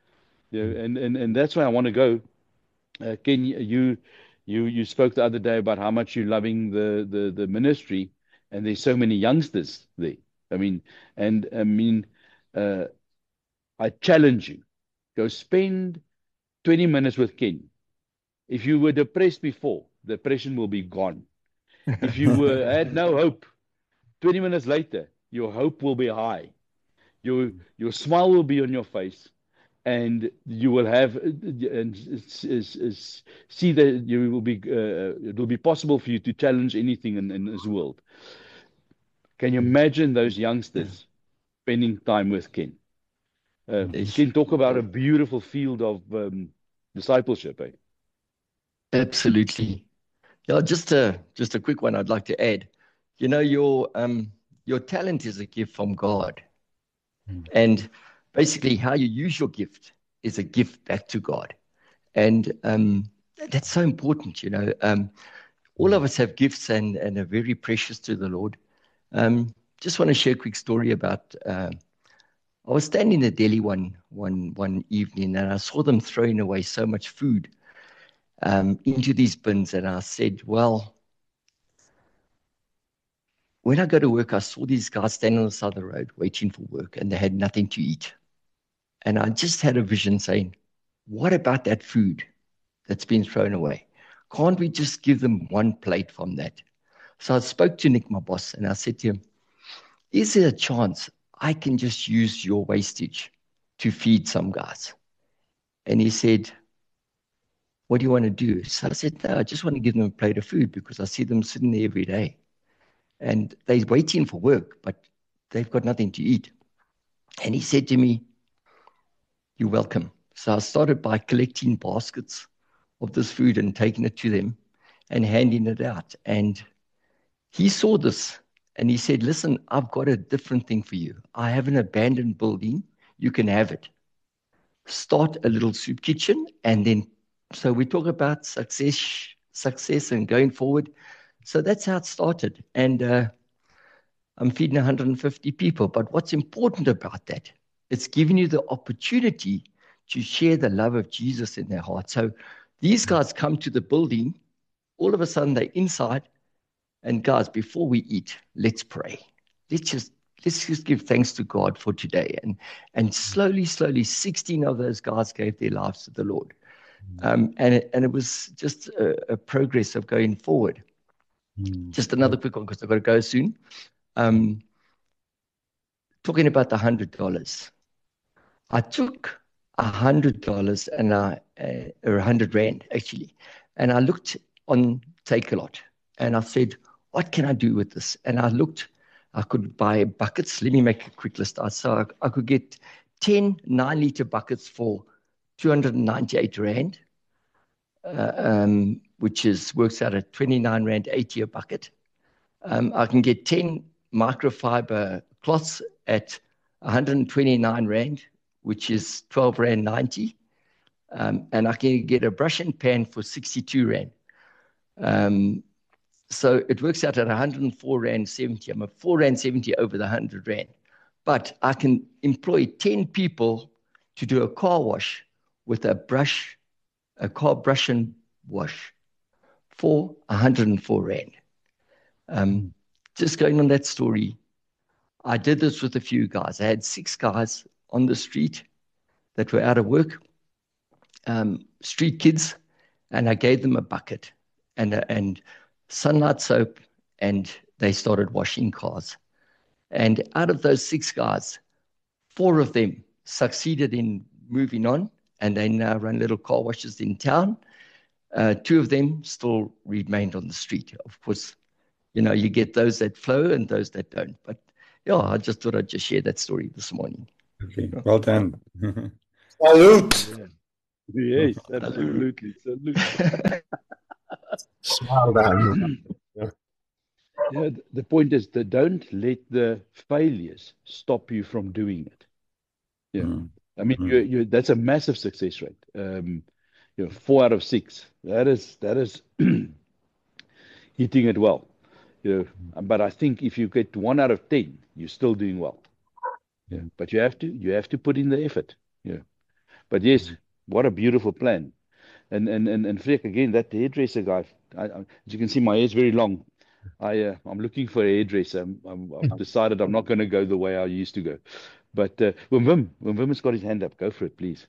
And that's where I want to go. Ken, you spoke the other day about how much you're loving the ministry, and there's so many youngsters there. I mean, uh, I challenge you, go spend 20 minutes with Ken. If you were depressed before, depression will be gone. If you had no hope, 20 minutes later, your hope will be high. Your smile will be on your face, and you will have and see that you will be. It will be possible for you to challenge anything in this world. Can you imagine those youngsters spending time with Ken? Ken, talk about a beautiful field of discipleship, eh? Absolutely. Yeah, just a quick one I'd like to add. You know, your talent is a gift from God. And basically how you use your gift is a gift back to God. And that's so important, you know. All of us have gifts and are very precious to the Lord. Just want to share a quick story about I was standing in the deli one evening, and I saw them throwing away so much food into these bins, and I said, well, when I go to work, I saw these guys standing on the side of the road waiting for work, and they had nothing to eat. And I just had a vision saying, what about that food that's been thrown away? Can't we just give them one plate from that? So I spoke to Nick, my boss, and I said to him, is there a chance I can just use your wastage to feed some guys? And he said, what do you want to do? So I said, no, I just want to give them a plate of food because I see them sitting there every day. And they're waiting for work, but they've got nothing to eat. And he said to me, you're welcome. So I started by collecting baskets of this food and taking it to them and handing it out. And he saw this and he said, listen, I've got a different thing for you. I have an abandoned building. You can have it. Start a little soup kitchen. And then, so we talk about success and going forward. So that's how it started. And I'm feeding 150 people. But what's important about that, it's giving you the opportunity to share the love of Jesus in their heart. So these guys come to the building, all of a sudden they're inside. And guys, before we eat, let's pray. Let's just give thanks to God for today. And slowly, 16 of those guys gave their lives to the Lord. And it was just a progress of going forward. Just another quick one, because I've got to go soon. Talking about the $100. I took $100 and or 100 Rand actually. And I looked on Takealot and I said, what can I do with this? And I looked, I could buy buckets. Let me make a quick list. So I could get 10 9-liter buckets for 298 Rand, which works out at 29 Rand 80 a bucket. I can get 10 microfiber cloths at 129 Rand, which is 12 Rand 90. And I can get a brush and pan for 62 Rand. So it works out at 104 Rand 70. I'm at 4 Rand 70 over the 100 Rand. But I can employ 10 people to do a car wash with a car brush and wash for 104 Rand. Just going on that story, I did this with a few guys. I had 6 guys on the street that were out of work, street kids, and I gave them a bucket and Sunlight soap, and they started washing cars. And out of those 6 guys, 4 of them succeeded in moving on, and they now run little car washes in town. 2 of them still remained on the street. Of course, you know, you get those that flow and those that don't. But yeah, I just thought I'd just share that story this morning. Okay, well done. Salute. Yes, absolutely. Salute. Smile down. Yeah, the point is that don't let the failures stop you from doing it. Yeah, I mean, that's a massive success rate. 4 out of 6. That is hitting it well. But I think if you get 1 out of 10, you're still doing well. Yeah, but you have to put in the effort. Yeah, But yes, what a beautiful plan. And Freek, again, that hairdresser guy, as you can see, my hair's very long. I'm looking for a hairdresser. I've decided I'm not going to go the way I used to go. But Wim has got his hand up. Go for it, please.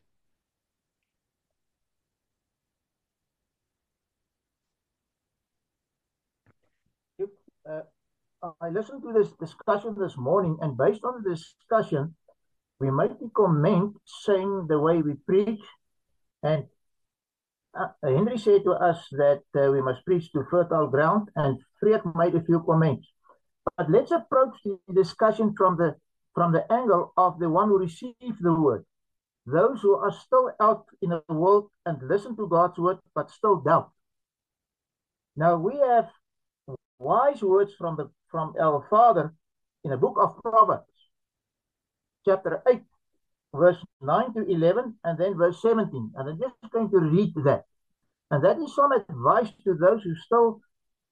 I listened to this discussion this morning, and based on the discussion, we made the comment saying the way we preach, and Henry said to us that we must preach to fertile ground, and Freek made a few comments. But let's approach the discussion from the angle of the one who received the word. Those who are still out in the world and listen to God's word, but still doubt. Now we have wise words from our Father in the book of Proverbs, chapter 8, verse 9 to 11, and then verse 17. And I'm just going to read that. And that is some advice to those who still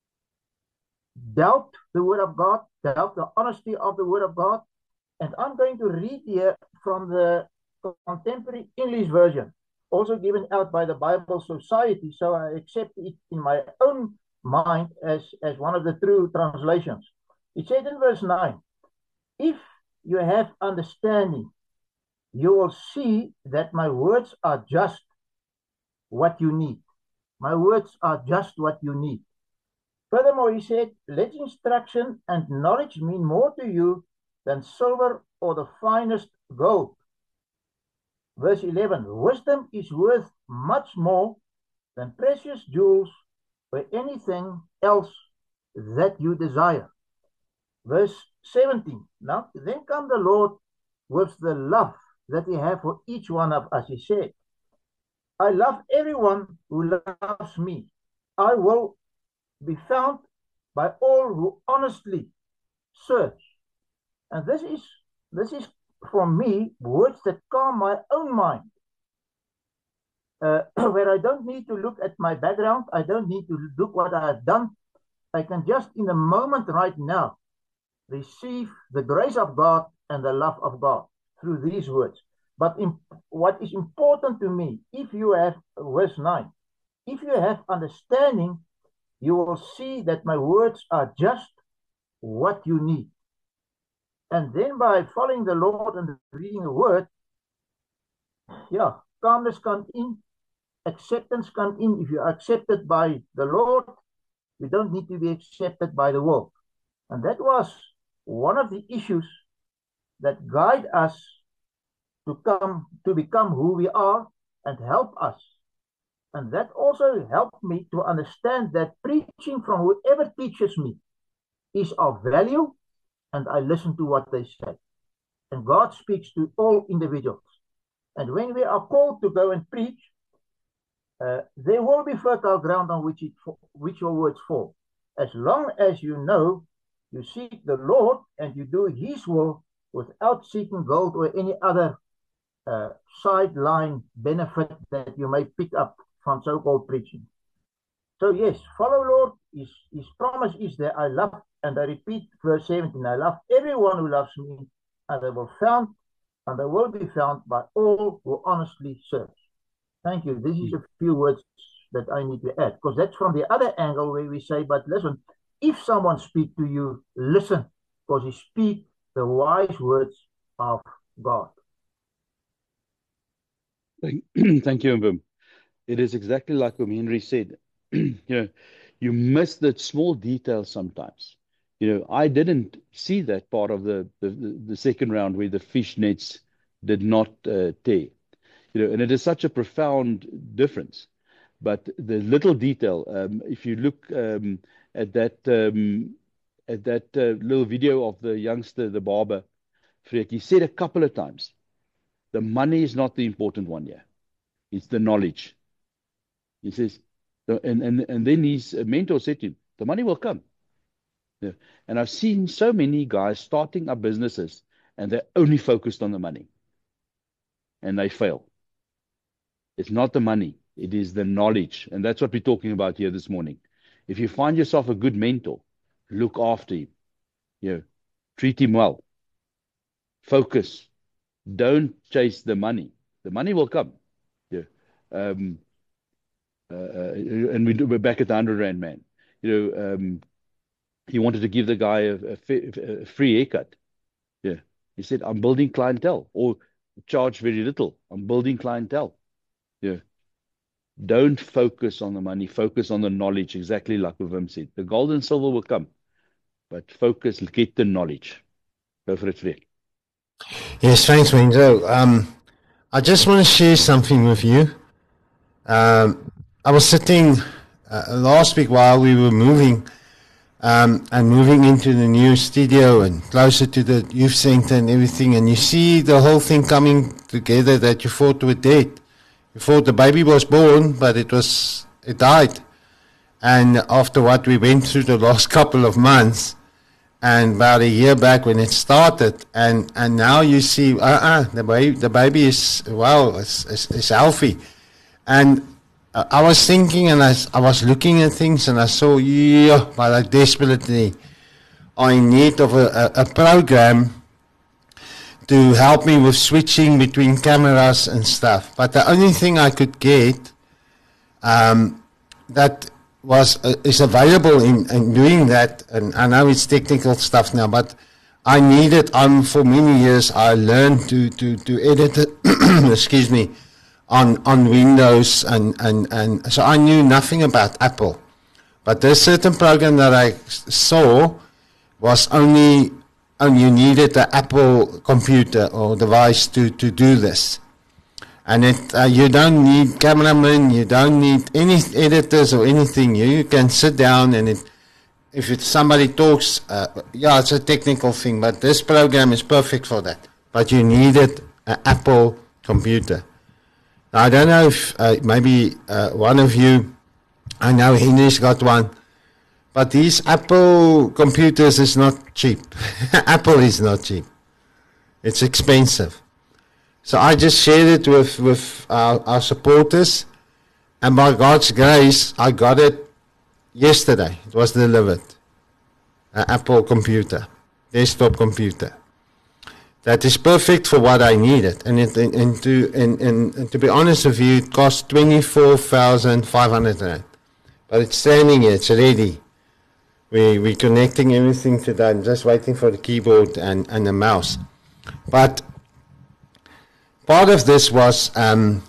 doubt the word of God, doubt the honesty of the word of God. And I'm going to read here from the Contemporary English Version, also given out by the Bible Society. So I accept it in my own mind as one of the true translations. It says in verse 9, if you have understanding, you will see that my words are just what you need. My words are just what you need. Furthermore, he said, let instruction and knowledge mean more to you than silver or the finest gold. Verse 11, wisdom is worth much more than precious jewels or anything else that you desire. Verse 17, now then come the Lord with the love that he has for each one of us. He said, I love everyone who loves me. I will be found by all who honestly search. And this is for me words that calm my own mind, where I don't need to look at my background. I don't need to look what I have done. I can just in a moment right now receive the grace of God and the love of God through these words. But what is important to me, if you have, verse 9, if you have understanding, you will see that my words are just what you need. And then by following the Lord and reading the word, calmness comes in, acceptance comes in. If you are accepted by the Lord, you don't need to be accepted by the world. And that was one of the issues that guide us to become who we are and help us. And that also helped me to understand that preaching from whoever teaches me is of value, and I listen to what they say. And God speaks to all individuals. And when we are called to go and preach, there will be fertile ground on which your words fall. As long as you know you seek the Lord and you do his will without seeking gold or any other sideline benefit that you may pick up from so-called preaching. So yes, follow Lord. His promise is there. I love, and I repeat verse 17, I love everyone who loves me, and they will be found by all who honestly search. Thank you. This is a few words that I need to add, because that's from the other angle where we say, but listen, if someone speaks to you, listen, because he speaks the wise words of God. Thank you, Wim. It is exactly like what Henry said. You miss that small detail sometimes. I didn't see that part of the second round where the fish nets did not tear. And it is such a profound difference. But the little detail, if you look at that little video of the youngster, the barber, Freek, he said a couple of times, the money is not the important one here. It's the knowledge. He says, and then his mentor said to him, the money will come. Yeah. And I've seen so many guys starting up businesses and they're only focused on the money. And they fail. It's not the money. It is the knowledge. And that's what we're talking about here this morning. If you find yourself a good mentor, look after him. Treat him well. Focus. Don't chase the money. The money will come. Yeah. Um, and we're back at the 100 Rand man. He wanted to give the guy a free haircut. Yeah. He said, I'm building clientele, or charge very little. I'm building clientele. Yeah. Don't focus on the money, focus on the knowledge, exactly like Wim said. The gold and silver will come, but focus, get the knowledge. Go for it, Fred. Yes, thanks, Wenzo. I just want to share something with you. I was sitting last week while we were moving and moving into the new studio and closer to the youth center and everything, and you see the whole thing coming together that you thought were dead. You thought the baby was born, but it died. And after what we went through the last couple of months, and about a year back when it started, and now you see, the baby is, well, is healthy. And I was thinking, and I was looking at things, and I saw, but I desperately are in need of a program to help me with switching between cameras and stuff. But the only thing I could get that is available in doing that, and I know it's technical stuff now, but I needed, for many years, I learned to edit it, excuse me, on Windows, and so I knew nothing about Apple. But there's a certain program that I saw was only you needed the Apple computer or device to do this. And you don't need cameramen, you don't need any editors or anything. You can sit down, and if somebody talks, it's a technical thing, but this program is perfect for that. But you needed an Apple computer. Now, I don't know if maybe one of you, I know Henry's got one, but these Apple computers is not cheap. Apple is not cheap. It's expensive. So I just shared it with our supporters, and by God's grace, I got it yesterday. It was delivered. An Apple computer, desktop computer. That is perfect for what I needed. And to be honest with you, it cost 24,500 Rand. But it's standing here, it's ready. We're connecting everything to that. I'm just waiting for the keyboard and the mouse. But part of this was and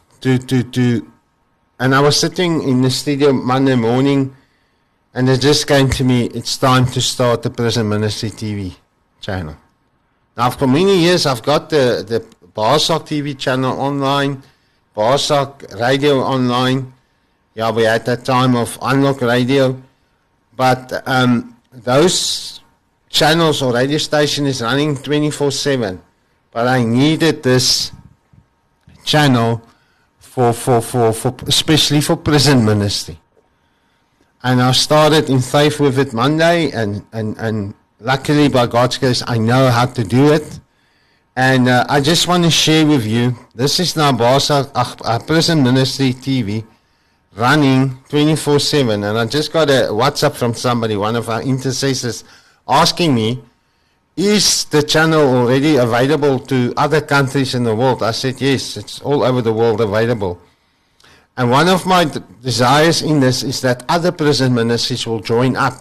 I was sitting in the studio Monday morning, and it just came to me, it's time to start the Prison Ministry TV channel. Now, for many years, I've got the Barsok TV channel online, Barsok Radio online. Yeah, we had that time of Unlock Radio. But those channels or radio station is running 24/7. But I needed this channel for especially for prison ministry. And I started in faith with it Monday, and luckily by God's grace I know how to do it. And I just want to share with you, this is now Barsok Prison Ministry TV running 24/7, and I just got a WhatsApp from somebody, one of our intercessors, asking me, is the channel already available to other countries in the world? I said, yes, it's all over the world available. And one of my desires in this is that other prison ministries will join up.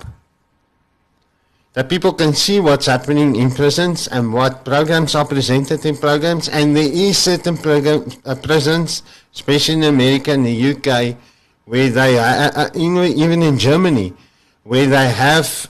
That people can see what's happening in prisons and what programs are presented in programs. And there is certain prisons, especially in America and the UK, where they even in Germany, where they have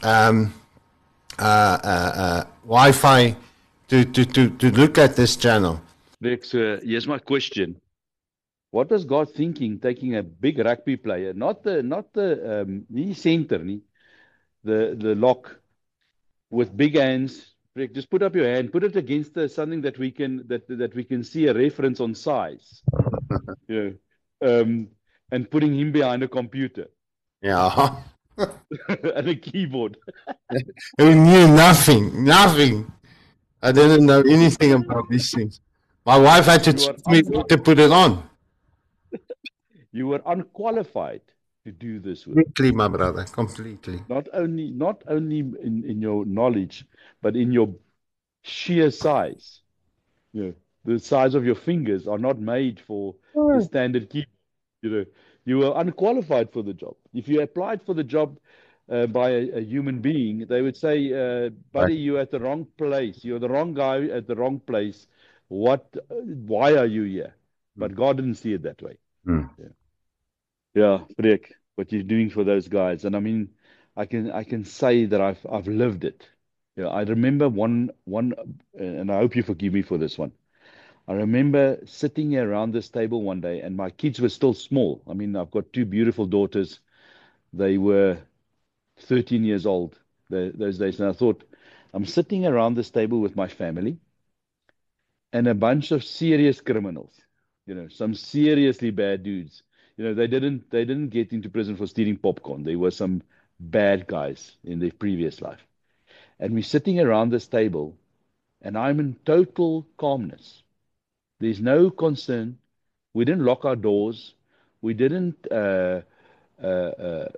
Wi-Fi to look at this channel. Rex, here's my question. What was God thinking, taking a big rugby player, not the center, the lock, with big hands? Rex, just put up your hand, put it against something that we can see a reference on size. And putting him behind a computer. Yeah. And a keyboard. Who knew nothing. I didn't know anything about these things. My wife had to teach me to put it on. You were unqualified to do this work. Completely, my brother, completely. Not only in your knowledge, but in your sheer size. Yeah. the size of your fingers are not made for the standard keyboard. You know, you were unqualified for the job. If you applied for the job by a human being, they would say, buddy, you're at the wrong place. You're the wrong guy at the wrong place. Why are you here? But God didn't see it that way. Mm. Yeah, Preek, what you're doing for those guys. And I mean, I can say that I've lived it. Yeah, I remember one, and I hope you forgive me for this one. I remember sitting around this table one day, and my kids were still small. I mean, I've got two beautiful daughters. They were 13 years old those days. And I thought, I'm sitting around this table with my family and a bunch of serious criminals, some seriously bad dudes. They didn't get into prison for stealing popcorn. They were some bad guys in their previous life. And we're sitting around this table, and I'm in total calmness. There's no concern. We didn't lock our doors. We didn't, uh,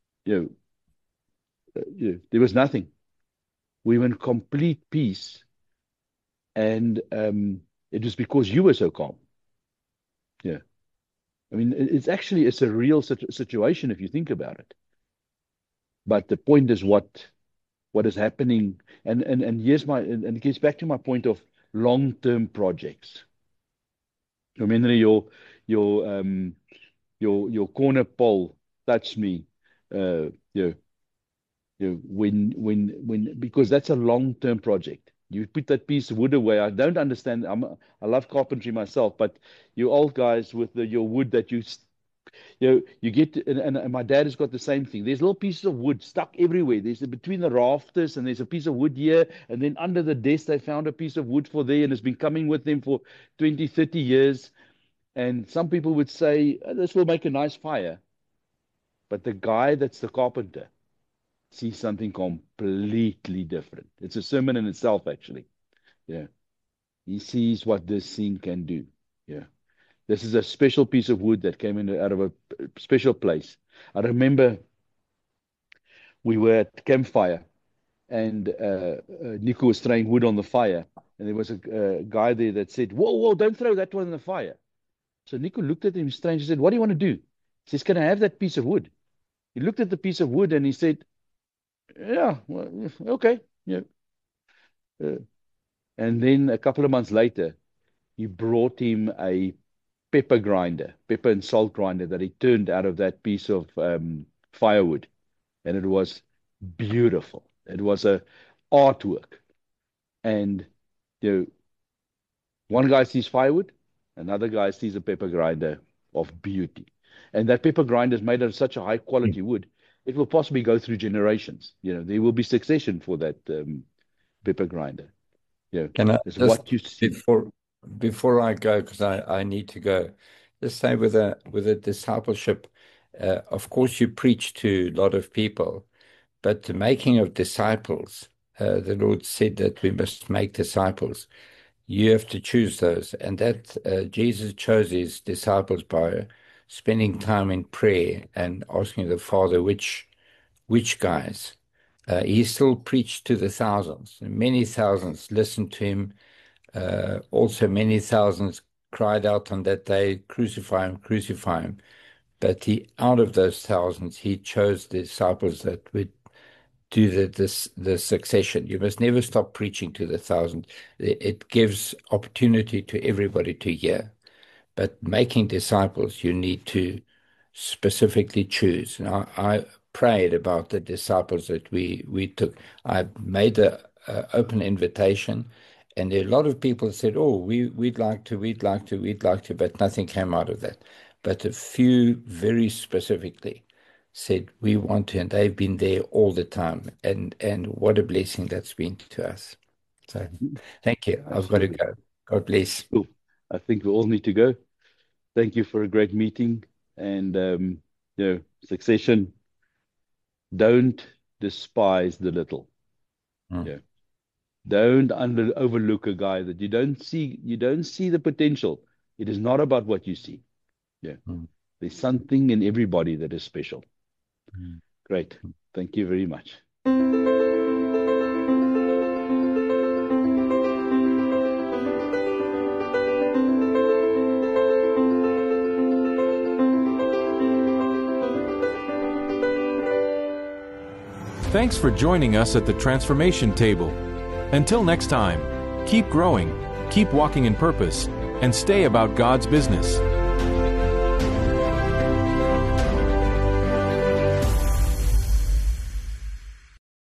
there was nothing. We were in complete peace. And it was because you were so calm. Yeah. I mean, it's a real situation if you think about it. But the point is what is happening. And it gets back to my point of long-term projects. Remember your corner pole touched me, because that's a long-term project. You put that piece of wood away. I don't understand. I love carpentry myself, but you old guys with your wood that you get, and my dad has got the same thing. There's little pieces of wood stuck everywhere. There's between the rafters, and there's a piece of wood here, and then under the desk they found a piece of wood for there, and it's been coming with them for 20, 30 years. And some people would say, this will make a nice fire. But the guy that's the carpenter sees something completely different. It's a sermon in itself, actually. Yeah. He sees what this thing can do. Yeah. This is a special piece of wood that came out of a special place. I remember we were at campfire, and Nico was throwing wood on the fire, and there was a guy there that said, whoa, don't throw that one in the fire. So Nico looked at him strange and said, what do you want to do? He says, can I have that piece of wood? He looked at the piece of wood and he said, yeah, well, okay. Yeah. And then a couple of months later, he brought him a pepper and salt grinder that he turned out of that piece of firewood. And it was beautiful. It was a artwork. And one guy sees firewood, another guy sees a pepper grinder of beauty. And that pepper grinder is made out of such a high quality wood, it will possibly go through generations. There will be succession for that pepper grinder. Can I it's just, what you see. before I go, because I need to go, just say with a discipleship, of course you preach to a lot of people, but the making of disciples, the Lord said that we must make disciples. You have to choose those, and that Jesus chose his disciples by spending time in prayer and asking the Father which guys. He still preached to the thousands. Many thousands listened to him. Also, many thousands cried out on that day, crucify him, crucify him. But out of those thousands, he chose the disciples that would do the succession. You must never stop preaching to the thousands. It gives opportunity to everybody to hear. But making disciples, you need to specifically choose. And I prayed about the disciples that we took. I made an open invitation, and there are a lot of people that said, "Oh, we'd like to," but nothing came out of that. But a few very specifically said, "We want to," and they've been there all the time. And what a blessing that's been to us. So, thank you. I've got to go. God bless. Cool. I think we all need to go. Thank you for a great meeting, and succession. Don't despise the little. Yeah. Don't overlook a guy that you don't see. You don't see the potential. It is not about what you see. Yeah. There's something in everybody that is special. Great. Thank you very much. Thanks for joining us at the Transformation Table. Until next time, keep growing, keep walking in purpose, and stay about God's business.